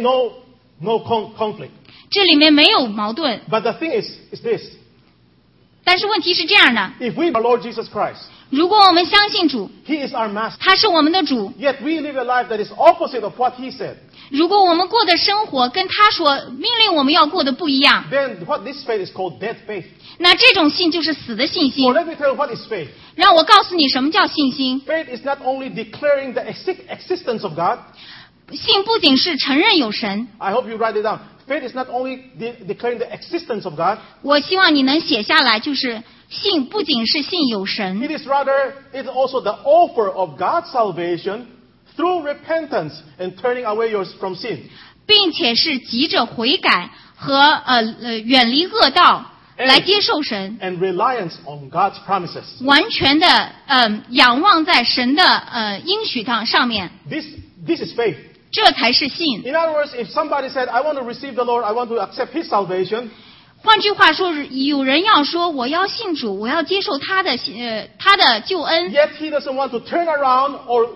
no conflict. 这里面没有矛盾。 But the thing is this. 但是问题是这样的。 If we are Lord Jesus Christ. 如果我们相信主， He is our master. 他是我们的主。 Yet we live a life that is opposite of what He said. 如果我们过的生活跟他所命令我们要过的不一样， Then what this faith is called dead faith. 那这种信就是死的信心。 So let me tell you what is faith. 让我告诉你什么叫信心。 Faith is not only declaring the existence of God. 信不仅是承认有神。 I hope you write it down. Faith is not only declaring the existence of God. 我希望你能写下来，就是信不仅是信有神。 It is rather, it is also the offer of God's salvation through repentance and turning away from sin. 并且是急着悔改和远离恶道来接受神。 And reliance on God's promises. 完全的仰望在神的应许上面。 This is faith. 这才是信。 In other words, if somebody said, I want to receive the Lord, I want to accept His salvation. 换句话说，有人要说我要信主，我要接受他的救恩。 Yet he doesn't want to turn around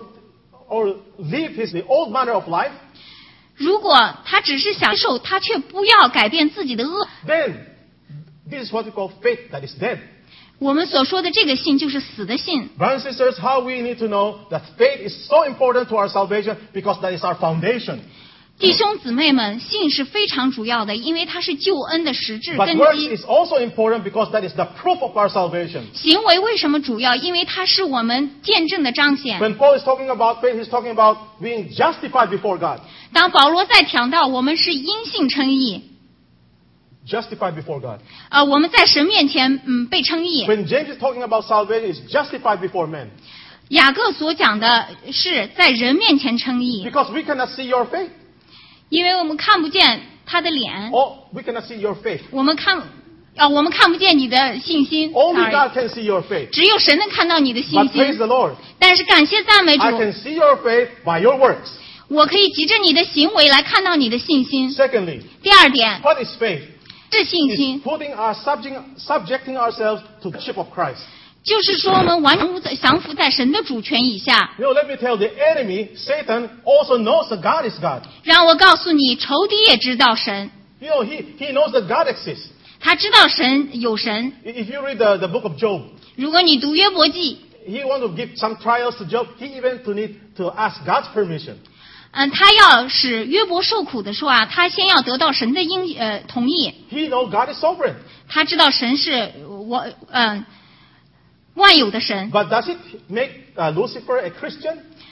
or live the old manner of life. 如果他只是想受，他却不要改变自己的恶。 Then this is what we call faith that is dead. 我们所说的这个信就是死的信。 Brothers and sisters, how we need to know that faith is so important to our salvation because that is our foundation. 弟兄姊妹们，信是非常主要的，因为它是救恩的实质 But 根 works 基。 is also important because that is the proof of our salvation. 行为为什么主要？因为它是我们见证的彰显。 When Paul is talking about faith, he's talking about being justified before God. 当保罗在讲到我们是因信称义， Justified before God. 我们在神面前被称义。 When James is talking about salvation, it's justified before men. 雅各所讲的是在人面前称义， Because we cannot see your faith. 因为我们看不见他的脸， Or we cannot see your faith. 我们看不见你的信心。 Only God can see your faith. 只有神能看到你的信 But praise 心。 the Lord. 但是感谢赞美主 I，can see your faith by your works. 我可以藉着你的行为来看到你的信心。 Secondly, 第二点 what is faith? 是信 It's 心， subjecting ourselves to the lordship of Christ. 就是说我们完全降服在神的主权以下。 You know, let me tell you, the enemy, Satan, also knows that God is God. 让我告诉你，仇敌也知道神， You know, he knows that God exists. 他知道神有神。 If you read the book of Job, 如果你读约伯记， he want to give some trials to Job. He even need to ask God's permission. 他要使约伯受苦的时候啊，他先要得到神的同意。 He knows God is sovereign. 他知道神是万有的神。 But does it make Lucifer a Christian?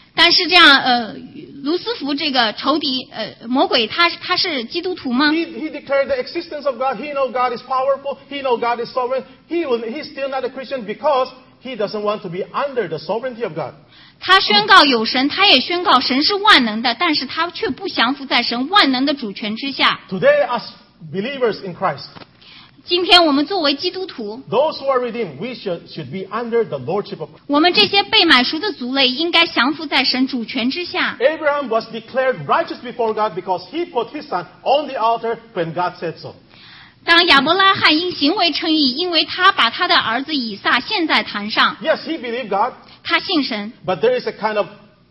但是这样卢斯福这个仇敌魔鬼他是基督徒吗？ He declared the existence of God. He knows God is powerful. He knows God is sovereign. He's still not a Christian because he doesn't want to be under the sovereignty of God. 他宣告有神，他也宣告神是万能的，但是他却不降服在神万能的主权之下。 Today, as believers in Christ, 今天我们作为基督徒， those who are redeemed, we should be under the lordship of Christ. 我们这些被买赎的族类应该降服在神主权之下。 Abraham was declared righteous before God because he put his son on the altar when God said so. 当亚伯拉罕因行为称义，因为他把他的儿子以撒献在坛上， Yes, he believed God, 他信神， but there is a kind of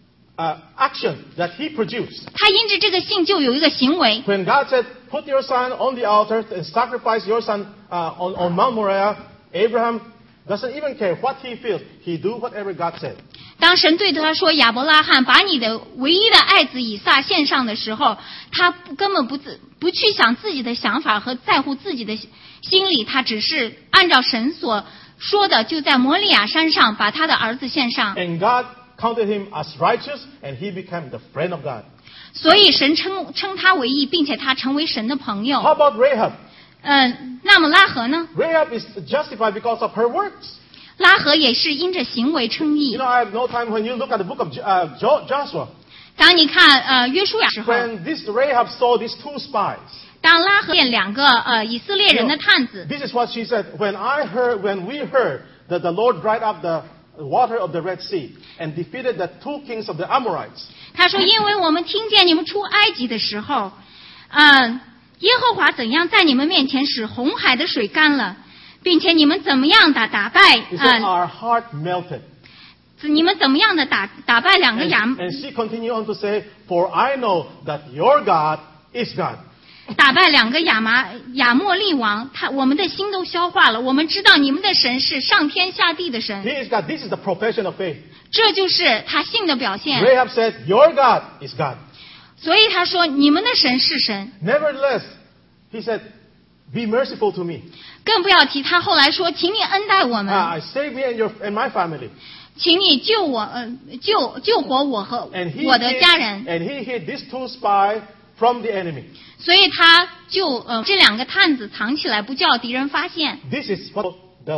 action that he produced. 他因着这个信就有一个行为。 When God said, put your son on the altar and sacrifice your son on Mount Moriah, Abraham doesn't even care what he feels. He do whatever God said. 当神对他说亚伯拉罕把你的唯一的爱子以撒献上的时候，他根本不去想自己的想法和在乎自己的心理，他只是按照神所说的，就在摩利亚山上把他的儿子献上。 And God counted him as righteous, and he became the friend of God. 所以神称他为义，并且他成为神的朋友。 How about Rahab? 那么拉合呢？ Rahab is justified because of her works. 拉合也是因着行为称义 You know,。I have no time when you look at the book of Joshua. 当你看约书亚时候， When this Rahab saw these two spies, 当拉合见两个以色列人的探子， this is what she said. When we heard that the Lord dried up the water of the Red Sea and defeated the two kings of the Amorites. 他说：“因为我们听见你们出埃及的时候，耶和华怎样在你们面前使红海的水干了，并且你们怎么样的打败 He said, our heart melted. 你们怎么样的打败两个 And she continued on to say, For I know that your God is God. 打败两个亚莫利王，我们的心都消化了。我们知道你们的神是上天下地的神， He is God. This is the profession of faith. 这就是他信的表现。 Rahab said, Your God is God. 所以他说你们的神是神。 Nevertheless, he said, Be merciful to me. 更不要提他后来说，请你恩待我们， Save me and my family. 请你救我，救活我和 And 我的家人。 he hid these two spies from the enemy. 所以他就这两个探子藏起来，不叫敌人发现。 This is what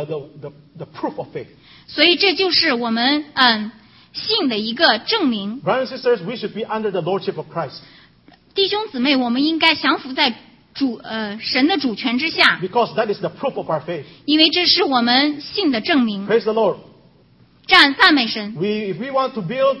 the proof of faith. 所以这就是我们信的一个证明。 Brothers and sisters, we should be under the lordship of Christ. 弟兄姊妹，我们应该降服在神的主权之下， Because that is the proof of our faith. 因为这是我们信的证明。 Praise the Lord. 赞美神。 If we want to build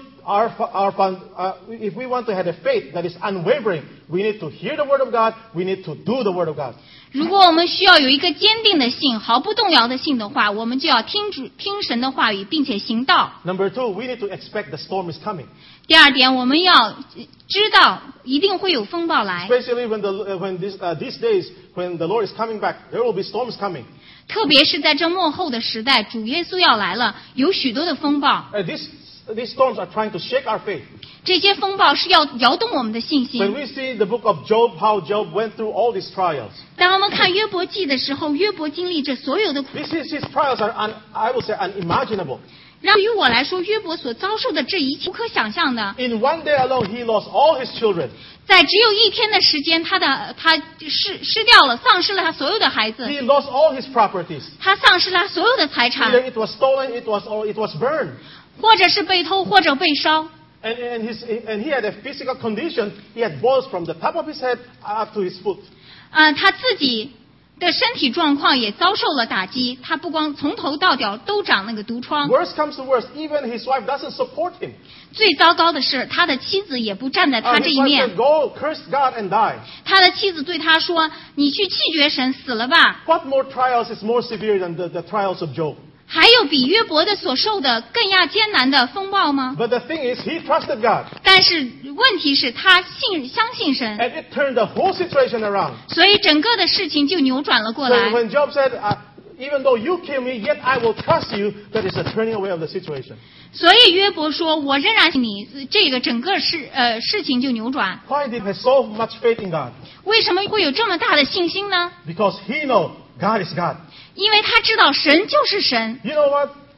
if we want to have a faith that is unwavering, we need to hear the word of God. We need to do the word of God. 如果我们需要有一个坚定的信，毫不动摇的信的话，我们就要听神的话语，并且行道。 Number two, we need to expect the storm is coming. 第二点，我们要知道一定会有风暴来， Especially when these days when the Lord is coming back, there will be storms coming. 特别是在这末后的时代，主耶稣要来了，有许多的风暴。 These storms are trying to shake our faith. 这些风暴是要摇动我们的信 When 心。 we see the book of Job, how Job went through all these trials. 当我们看约伯记的时候，约伯经历这所有的苦。 His trials are, I would say, unimaginable. 对于我来说，约伯所遭受的这一切不可想象的。 In one day alone, he lost all his children. 在只有一天的时间，他失掉了，丧失了他所有的孩子， He lost all his properties. 他丧失了他所有的财产， Either it was stolen, it was burned. 或者是被偷，或者被烧。 And he had a physical condition. He had boils from the top of his head up to his foot. 他自己的身体状况也遭受了打击，他不光从头到脚都长那个毒疮。 Worst comes to worst, even his wife doesn't support him. 最糟糕的是，他的妻子也不站在他这 His 一 wife 面 said, Go, curse God and die. 他的妻子对他说：“你去弃绝神，死了吧。” What more trials is more severe than the trials of Job? 还有比约伯的所受的更加艰难的风暴吗？ But the thing is, he trusted God. 但是问题是，他相信神， And it turned the whole situation around. 所以整个的事情就扭转了过 So 来。 when Job said, even though you kill me, yet I will trust you, that is a turning away of the situation. 所以约伯说：“我仍然信你。”这个整个事情就扭转。 Why did he have so much faith in God? 为什么会有这么大的信心呢？ Because he knows God is God. 因为他知道神就是神。 You know what?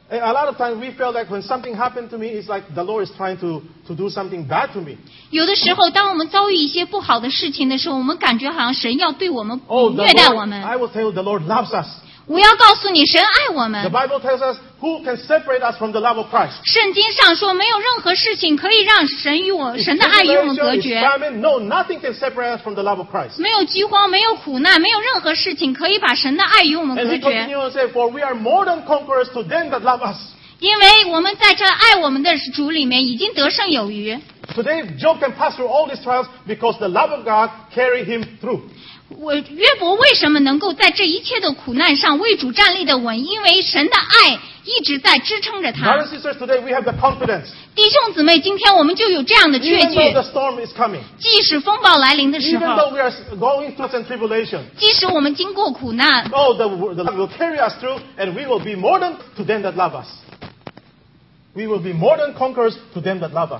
a lot of times we feel like when something happened to me, it's like the Lord is trying to do something bad to me. 有的时候，当我们遭遇一些不好的事情的时候，我们感觉好像神要对我们 Oh, the 虐待我 Lord, 们。 I will tell you, the Lord loves us. 我要告诉你，神爱我 The 们。 Bible tells us who can separate us from the love of Christ. 圣经上说，没有任何事情可以让神的爱与我们隔 Tribulation, 绝。 is famine, no, nothing can separate us from the love of Christ. 没有饥荒，没有苦难，没有任何事情可以把神的爱与我们 And 隔 he 绝。 continues to say, for we are more than conquerors to them that love us. 因为我们在这爱我们的主里面已经得胜有余。 Today, Job can pass through all these trials because the love of God carried him through. 约伯为什么能够在这一切的苦难上为主站立的稳？因为神的爱一直在支撑着 Brothers 他。 and sisters, today we have the confidence. 弟兄姊妹，今天我们就有这样的确 Even though 据， the storm is coming, 即使风暴来临的时 even though 候， we are going through some tribulation, 即使我们经过苦难， oh, the Lord will carry us through, and we will be more than to them that love us. We will be more than conquerors to them that love us.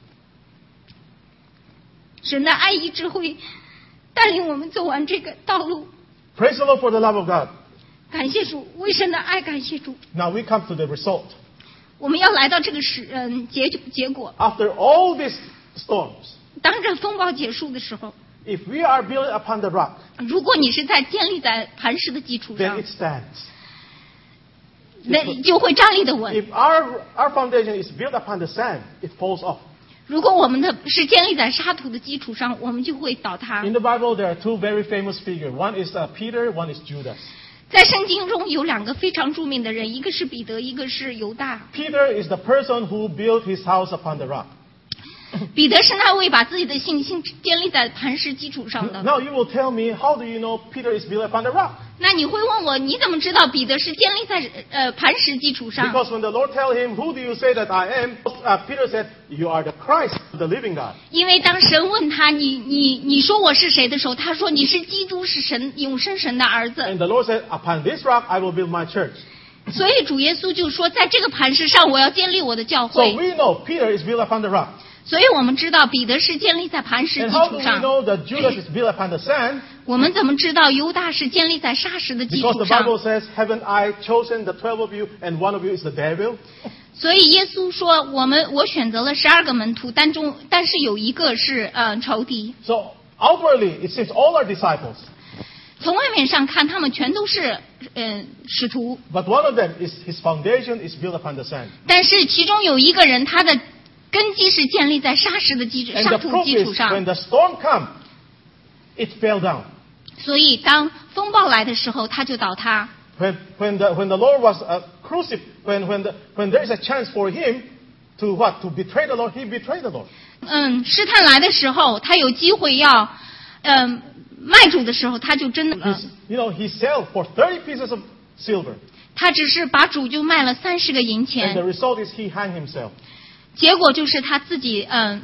神的爱一直会带领我们走完这个道路。 Praise the Lord for the love of God. 感谢主，为神的爱感谢主。 Now we come to the result. 我们要来到这个结果。 After all these storms, 当这风暴结束的时候， if we are built upon the rock, 如果你是在建立在磐石的基础 then 上 it，stands. 那你就会站立的稳。 If our foundation is built upon the sand, it falls off. 如果我们的是建立在沙土的基础上，我们就会倒塌。 In the Bible, there are two very famous figures. One is Peter, one is Judas. 在圣经中有两个非常著名的人，一个是彼得，一个是犹大。 Peter is the person who built his house upon the rock. 彼得是那位把自己的信心建立在磐石基础上的。 Now you will tell me, how do you know Peter is built upon the rock? 那你会问我，你怎么知道彼得是建立在磐石基础上？ Because when the Lord tell him, who do you say that I am? Peter said, you are the Christ, the living God. 因为当神问他你说我是谁的时候，他说你是基督，是神永生神的儿子。 And the Lord said, upon this rock I will build my church. 所以主耶稣就说，在这个磐石上我要建立我的教 So 会。 we know Peter is built upon the rock. 所以我们知道彼得是建立在磐石 And 基 how do 础 we 上。 know that Judas is built upon the sand? 我们怎么知道犹大是建立在沙石的基 Because 础 the 上？ Bible says, haven't I chosen the 12 of you and one of you is the devil? 所以耶稣说，我选择了12个门徒，但是有一个是仇敌。 So outwardly, it seems all are disciples. 从外面上看，他们全都是使徒， But one of them, is his foundation is built upon the sand. 但是其中有一个人，他的根基是建立在沙石的 And 沙 the 土 proof 基础 is, 上 when。the storm comes, it fell down. 所以当风暴来的时候，他就倒塌。 When the Lord was crucified, when there is a chance for him to what? To betray the Lord, he betrayed the Lord. 试探来的时候，他有机会要卖主的时候，他就真的 He sold for 30 pieces of silver. 他只是把主就卖了30个银 And the 钱， result is he hanged himself. 结果就是他自己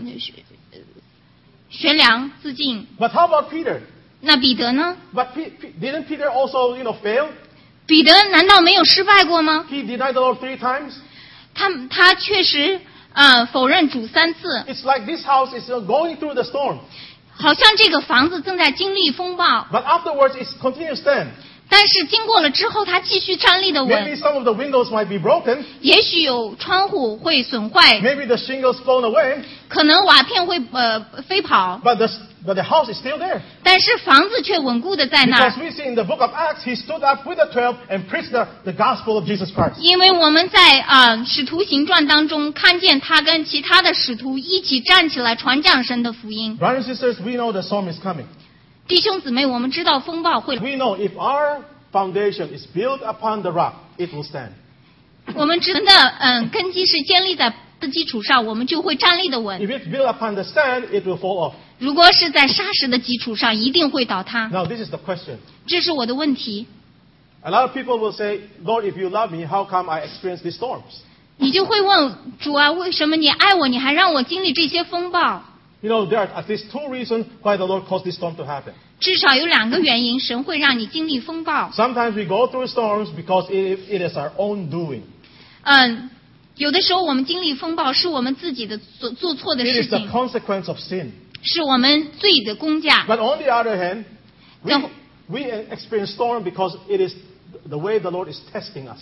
悬梁自尽。 But how about Peter? 那彼得呢？ But didn't Peter also, fail? 彼得难道没有失败过吗？ He denied the Lord 3 times. 他确实否认主3次， It's like this house is going through the storm. 好像这个房子正在经历风暴， But afterwards, it continues to stand. 但是经过了之后，他继续站立的 Maybe 稳。 some of the windows might be broken. 也许有窗户会损坏， Maybe the shingles blown away. 可能瓦片会飞跑， But the house is still there. 但是房子却稳固的在那 Because 儿。 we see in the book of Acts, he stood up with the 12 and preached the gospel of Jesus Christ. 因为我们在使徒行传当中看见他跟其他的使徒一起站起来传讲神的福音。 Brothers and sisters, we know the storm is coming. 弟兄姊妹，我们知道风暴会来， We know if our foundation is built upon the rock, it will stand. 我们真的根基是建立在的基础上，我们就会站立的稳。 If it's built upon the sand, it will fall off. 如果是在沙石的基础上，一定会倒塌。 Now, this is the question. 这是我的问题。 A lot of people will say, Lord, if you love me, how come I experience these storms? 你就会问主啊，为什么你爱我，你还让我经历这些风暴？ There are at least 2 reasons why the Lord caused this storm to happen. 至少有2个原因，神会让你经历风暴。 Sometimes we go through storms because it is our own doing. 有的时候我们经历风暴是我们自己的做错的 It 事 is the 情， consequence of sin. 是我们罪的工价。 But on the other hand, No. we experience storm because it is the way the Lord is testing us.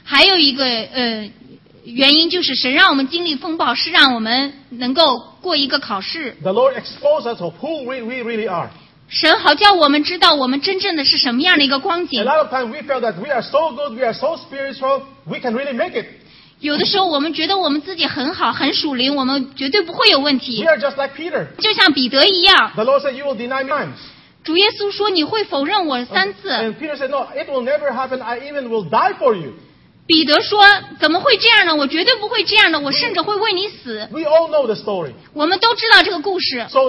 还有一个原因就是神让我们经历风暴，是让我们能够过一个考试。 The Lord exposed us of who we really are. 神好叫我们知道我们真正的是什么样的一个光景。 A lot of times we feel that we are so good, we are so spiritual, we can really make it. 有的时候我们觉得我们自己很好很属灵，我们绝对不会有问题 We， are just like Peter. 就像彼得一样。 The Lord said, you will deny me times. 主耶稣说你会否认我3次。 And Peter said, no, it will never happen. I even will die for you. 彼得说怎么会这样呢？我绝对不会这样的，我甚至会为你死。 We all know the story. 我们都知道这个故事， So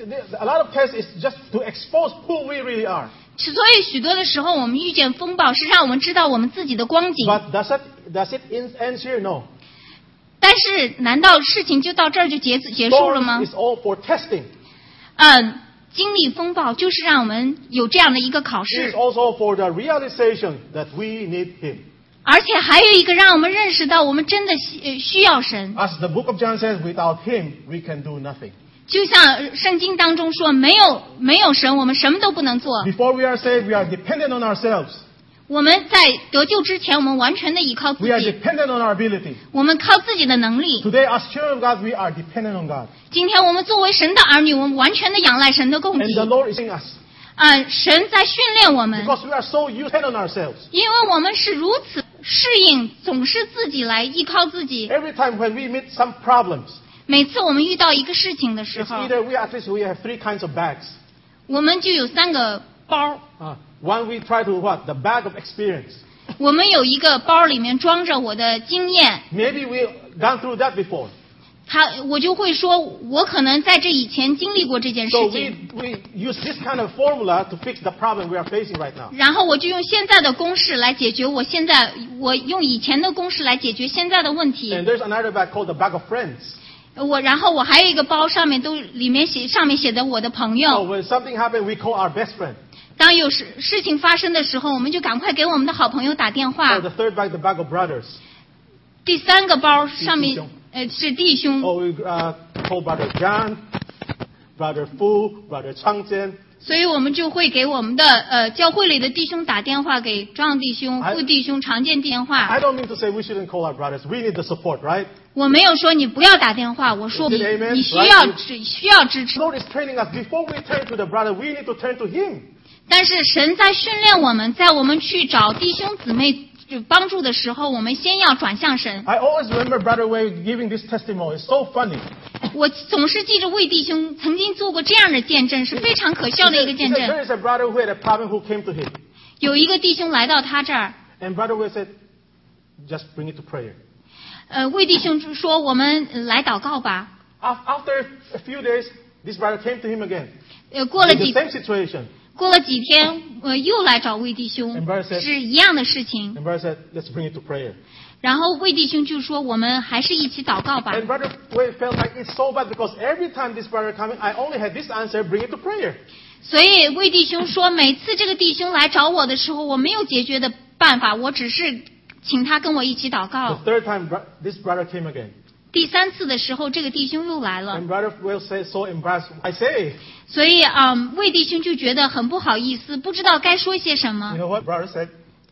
a lot of tests is just to expose who we really are. 所以许多的时候我们遇见风暴是让我们知道我们自己的光景。 But does it end here? No. 但是难道事情就到这儿就结束了吗 Storm？is all for testing. 经历风暴就是让我们有这样的一个考 It 试 is，also for the realization that we need Him. 而且还有一个让我们认识到我们真的需要神。 As the book of John says, without Him, we can do nothing. 就像圣经当中说，没有神，我们什么都不能做。 Before we are saved, we are dependent on ourselves. 我们在得救之前，我们完全的依靠自 We are 己， dependent on our ability. 我们靠自己的能力。 Today, as children of God, we are dependent on God. 今天我们作为神的儿女，我们完全的仰赖神的供 And the 给。 Lord is in us. 神在训练我们， Because we are so dependent on ourselves. 因为我们是如此适应，总是自己来依靠自己。 Every time when we meet some problems, 每次我们遇到一个事情的时 it's 候， either at least we have 3 kinds of bags. 我们就有3个包。 One we try to what? The bag of experience. 我们有一个包，里面装着我的经验， Maybe we've gone through that before. 我就会说，我可能在这以前经历过这件 So 事情， we use this kind of formula to fix the problem we are facing right now. 然后我就用现在的公式来解决我用以前的公式来解决现在的问题。 And there's another bag called the bag of friends. 然后我还有一个包，上面写的我的朋 So 友。 when something happens, we call our best friend. 当有事情发生的时候，我们就赶快给我们的好朋友打电话 Or。the third bag, the bag of brothers. 第3个包上面弟兄是弟兄， Or we call brother John, brother Fu, brother Chang Jian. 所以我们就会给我们的教会里的弟兄打电话，给壮弟兄、副弟兄、常见电话。 I don't mean to say we shouldn't call our brothers. We need the support, right? 我没有说你不要打电话，我说 Is it amen? 你需要支持 The。Lord is training us. Before we turn to the brother, we need to turn to Him. 但是神在训练我们，在我们去找弟兄姊妹帮助的时候，我们先要转向神。 I always remember Brother Wei giving this testimony. It's so funny. 我总是记着魏弟兄曾经做过这样的见证，是非常可笑的一个 He 见 said, 证。 there is a brother who had a problem who came to him. 有一个弟兄来到他这儿， And Brother Wei said, just bring it to prayer. 魏弟兄就说：“我们来祷告吧。 After a few days, this brother came to him again. 过了 In the 几 same situation. 天，又来找魏弟兄 And brother，said- 是一样的事情。 And brother said, let's bring it to prayer. 然后魏弟兄就说：我们还是一起祷告吧。 And Brother Wei felt like it's so bad because every time this brother coming, I only had this answer, bring it to prayer. 所以魏弟兄说，每次这个弟兄来找我的时候，我没有解决的办法，我只是请他跟我一起祷 The 告。 third time, this brother came again. 第3次的时候，这个弟兄又来了 And，Brother Wei said, so embarrassed, I say, 所以魏弟兄就觉得很不好意思，不知道该说些什 you 么。 know what? Brother said,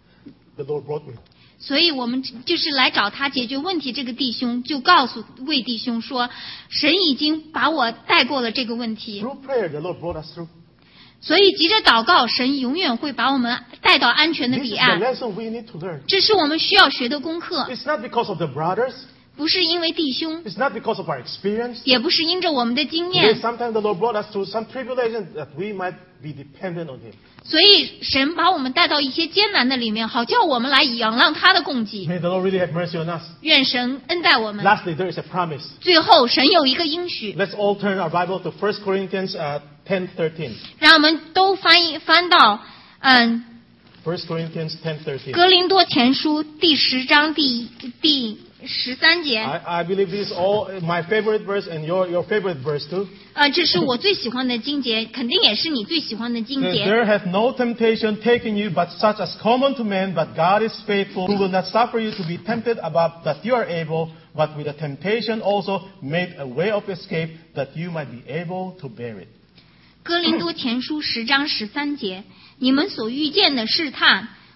the Lord brought me. 所以我们就是来找他解决问题。这个弟兄就告诉魏弟兄说，神已经把我带过了这个问题， Through prayer, the Lord brought us through. 所以急着祷告，神永远会把我们带到安全的 This is 彼 the 岸。 lesson we need to learn. 这是我们需要学的功课， It's not because of the brothers. 不是因为弟兄， It's not because of our experience. 也不是因着我们的经 Today, 验， sometimes the Lord brought us through some tribulations that we might be dependent on Him. 所以神把我们带到一些艰难的里面，好叫我们来仰望他的供给。 May the Lord really have mercy on us. 愿神恩待我们。 Lastly, there is a promise. 最后，神有一个应许， Let's all turn our Bible to 1 Corinthians 10:13. 让我们都翻到 1 Corinthians 10:13. 哥林多前书第10章第13节。 I believe this is all my favorite verse and your favorite verse too. 这是我最喜欢的经节，肯定也是你最喜欢的经 Says, 节。 there hath no temptation taken you but such as common to men, but God is faithful, who will not suffer you to be tempted above that you are able, but with the temptation also made a way of escape, that you might be able to bear it. 哥林多前书10章13节，你们所遇见的试探，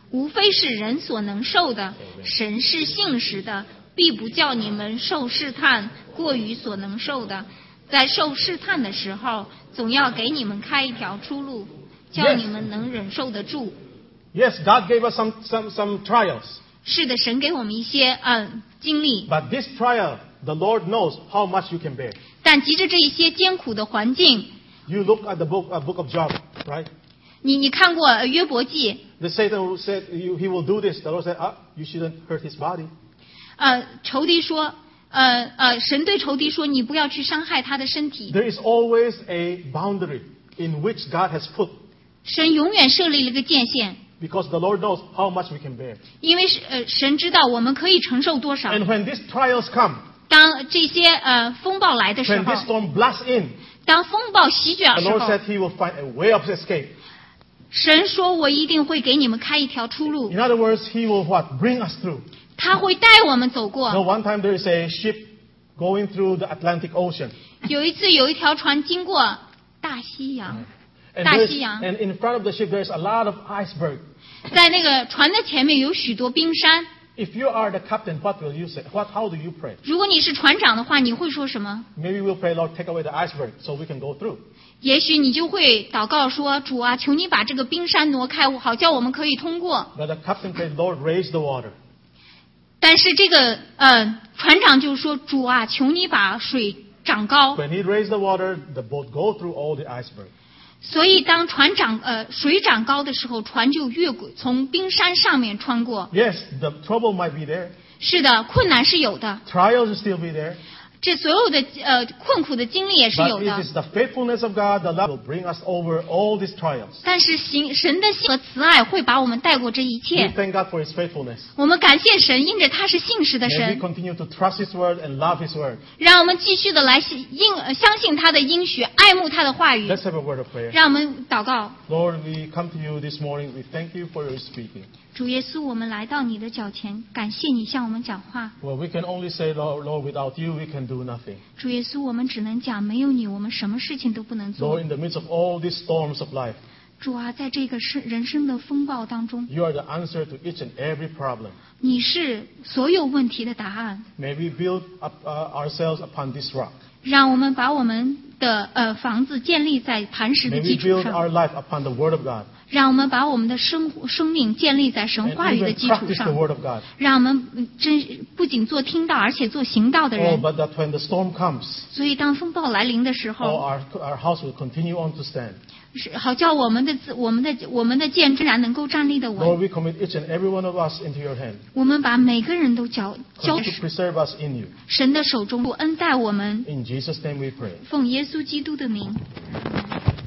无非是人所能受的。神是信实的，必不叫你们受试探过于所能受的。在受试探的时候，总要给你们开一条出路，叫你们能忍受得住。 Yes, God gave us some trials. 是的，神给我们一些经历， But this trial, the Lord knows how much you can bear. 但急着这一些艰苦的环境， You look at the book of Job, right? 你看过约伯记， The Satan said he will do this. The Lord said, you shouldn't hurt his body. 仇敌说，神对仇敌说，你不要去伤害他的身体。 There is always a boundary in which God has put, 神永远设立了个界限， because the Lord knows how much we can bear. 因为神知道我们可以承受多少。 And when these trials come, 当这些风暴来的时 when this 候， storm blasts in, 当风暴席卷 the 的时 Lord 候， said he will find a way of escape. 神说我一定会给你们开一条出路， In other words, he will what? Bring us through. 他会带我们走 You know, 过。 one time there is a ship going through the Atlantic Ocean. 有一次有一条船经过大西洋， And, 大西洋， and in front of the ship there's a lot of iceberg. 在那个船的前面有许多冰山。 If you are the captain, what will you say? How do you pray? 如果你是船长的话，你会说什么？ Maybe we'll pray, Lord, take away the iceberg so we can go through. 也许你就会祷告说：“主啊，求你把这个冰山挪开，好叫我们可以通过。 But the captain prayed, Lord, raise the water. ” 但是这个船长就说：“主啊，求你把水涨高。 When he raised the water, the boat go through all the iceberg. ” 所以当水涨高的时候，船就从冰山上面穿过。 Yes, the trouble might be there. 是的，困难是有的， Trials will still be there. 这所有的困苦的经历也是 But 有 it 的 is。the faithfulness of God that will bring us over all these trials. 但是神的信和慈爱会把我们带过这一 We 切。 thank God for his faithfulness. 我们感谢神，因着他是信实的 May we 神， continue to trust his word and love his word. 让我们继续的来相信他的应许，爱慕他的话语。 Let's have a word of prayer. 让我们祷告， Lord, we come to you this morning. We thank you for your speaking. 主耶稣，我们来到你的脚前，感谢你向我们讲话。 Well, we can only say, Lord, without you, we can do nothing. 主耶稣，我们只能讲，没有你，我们什么事情都不能 Lord, 做。 in the midst of all these storms of life, 主啊，在这个人生的风暴当中， you are the answer to each and every problem. 你是所有问题的答案。 May we build up ourselves upon this rock. 让我们把我们的房子建立在磐石的 May 基 we 础 build 上， our life upon the word of God. 让我们把我们的生命建立在神 And 话语的 even 基础 practice the 上， word of God. 让我们不仅做听到，而且做行道的 Oh, 人。 but that when the storm comes, 所以当风暴来临的时 oh, 候， our house will continue on to stand. 好叫我们的剑仍然能够站立的 Lord, 稳。 we commit each and every one of us into your hand. 我们把每个人都交 Continue to preserve us in you. 神的手中，恩待我们， In Jesus' name we pray. 奉耶稣基督的名。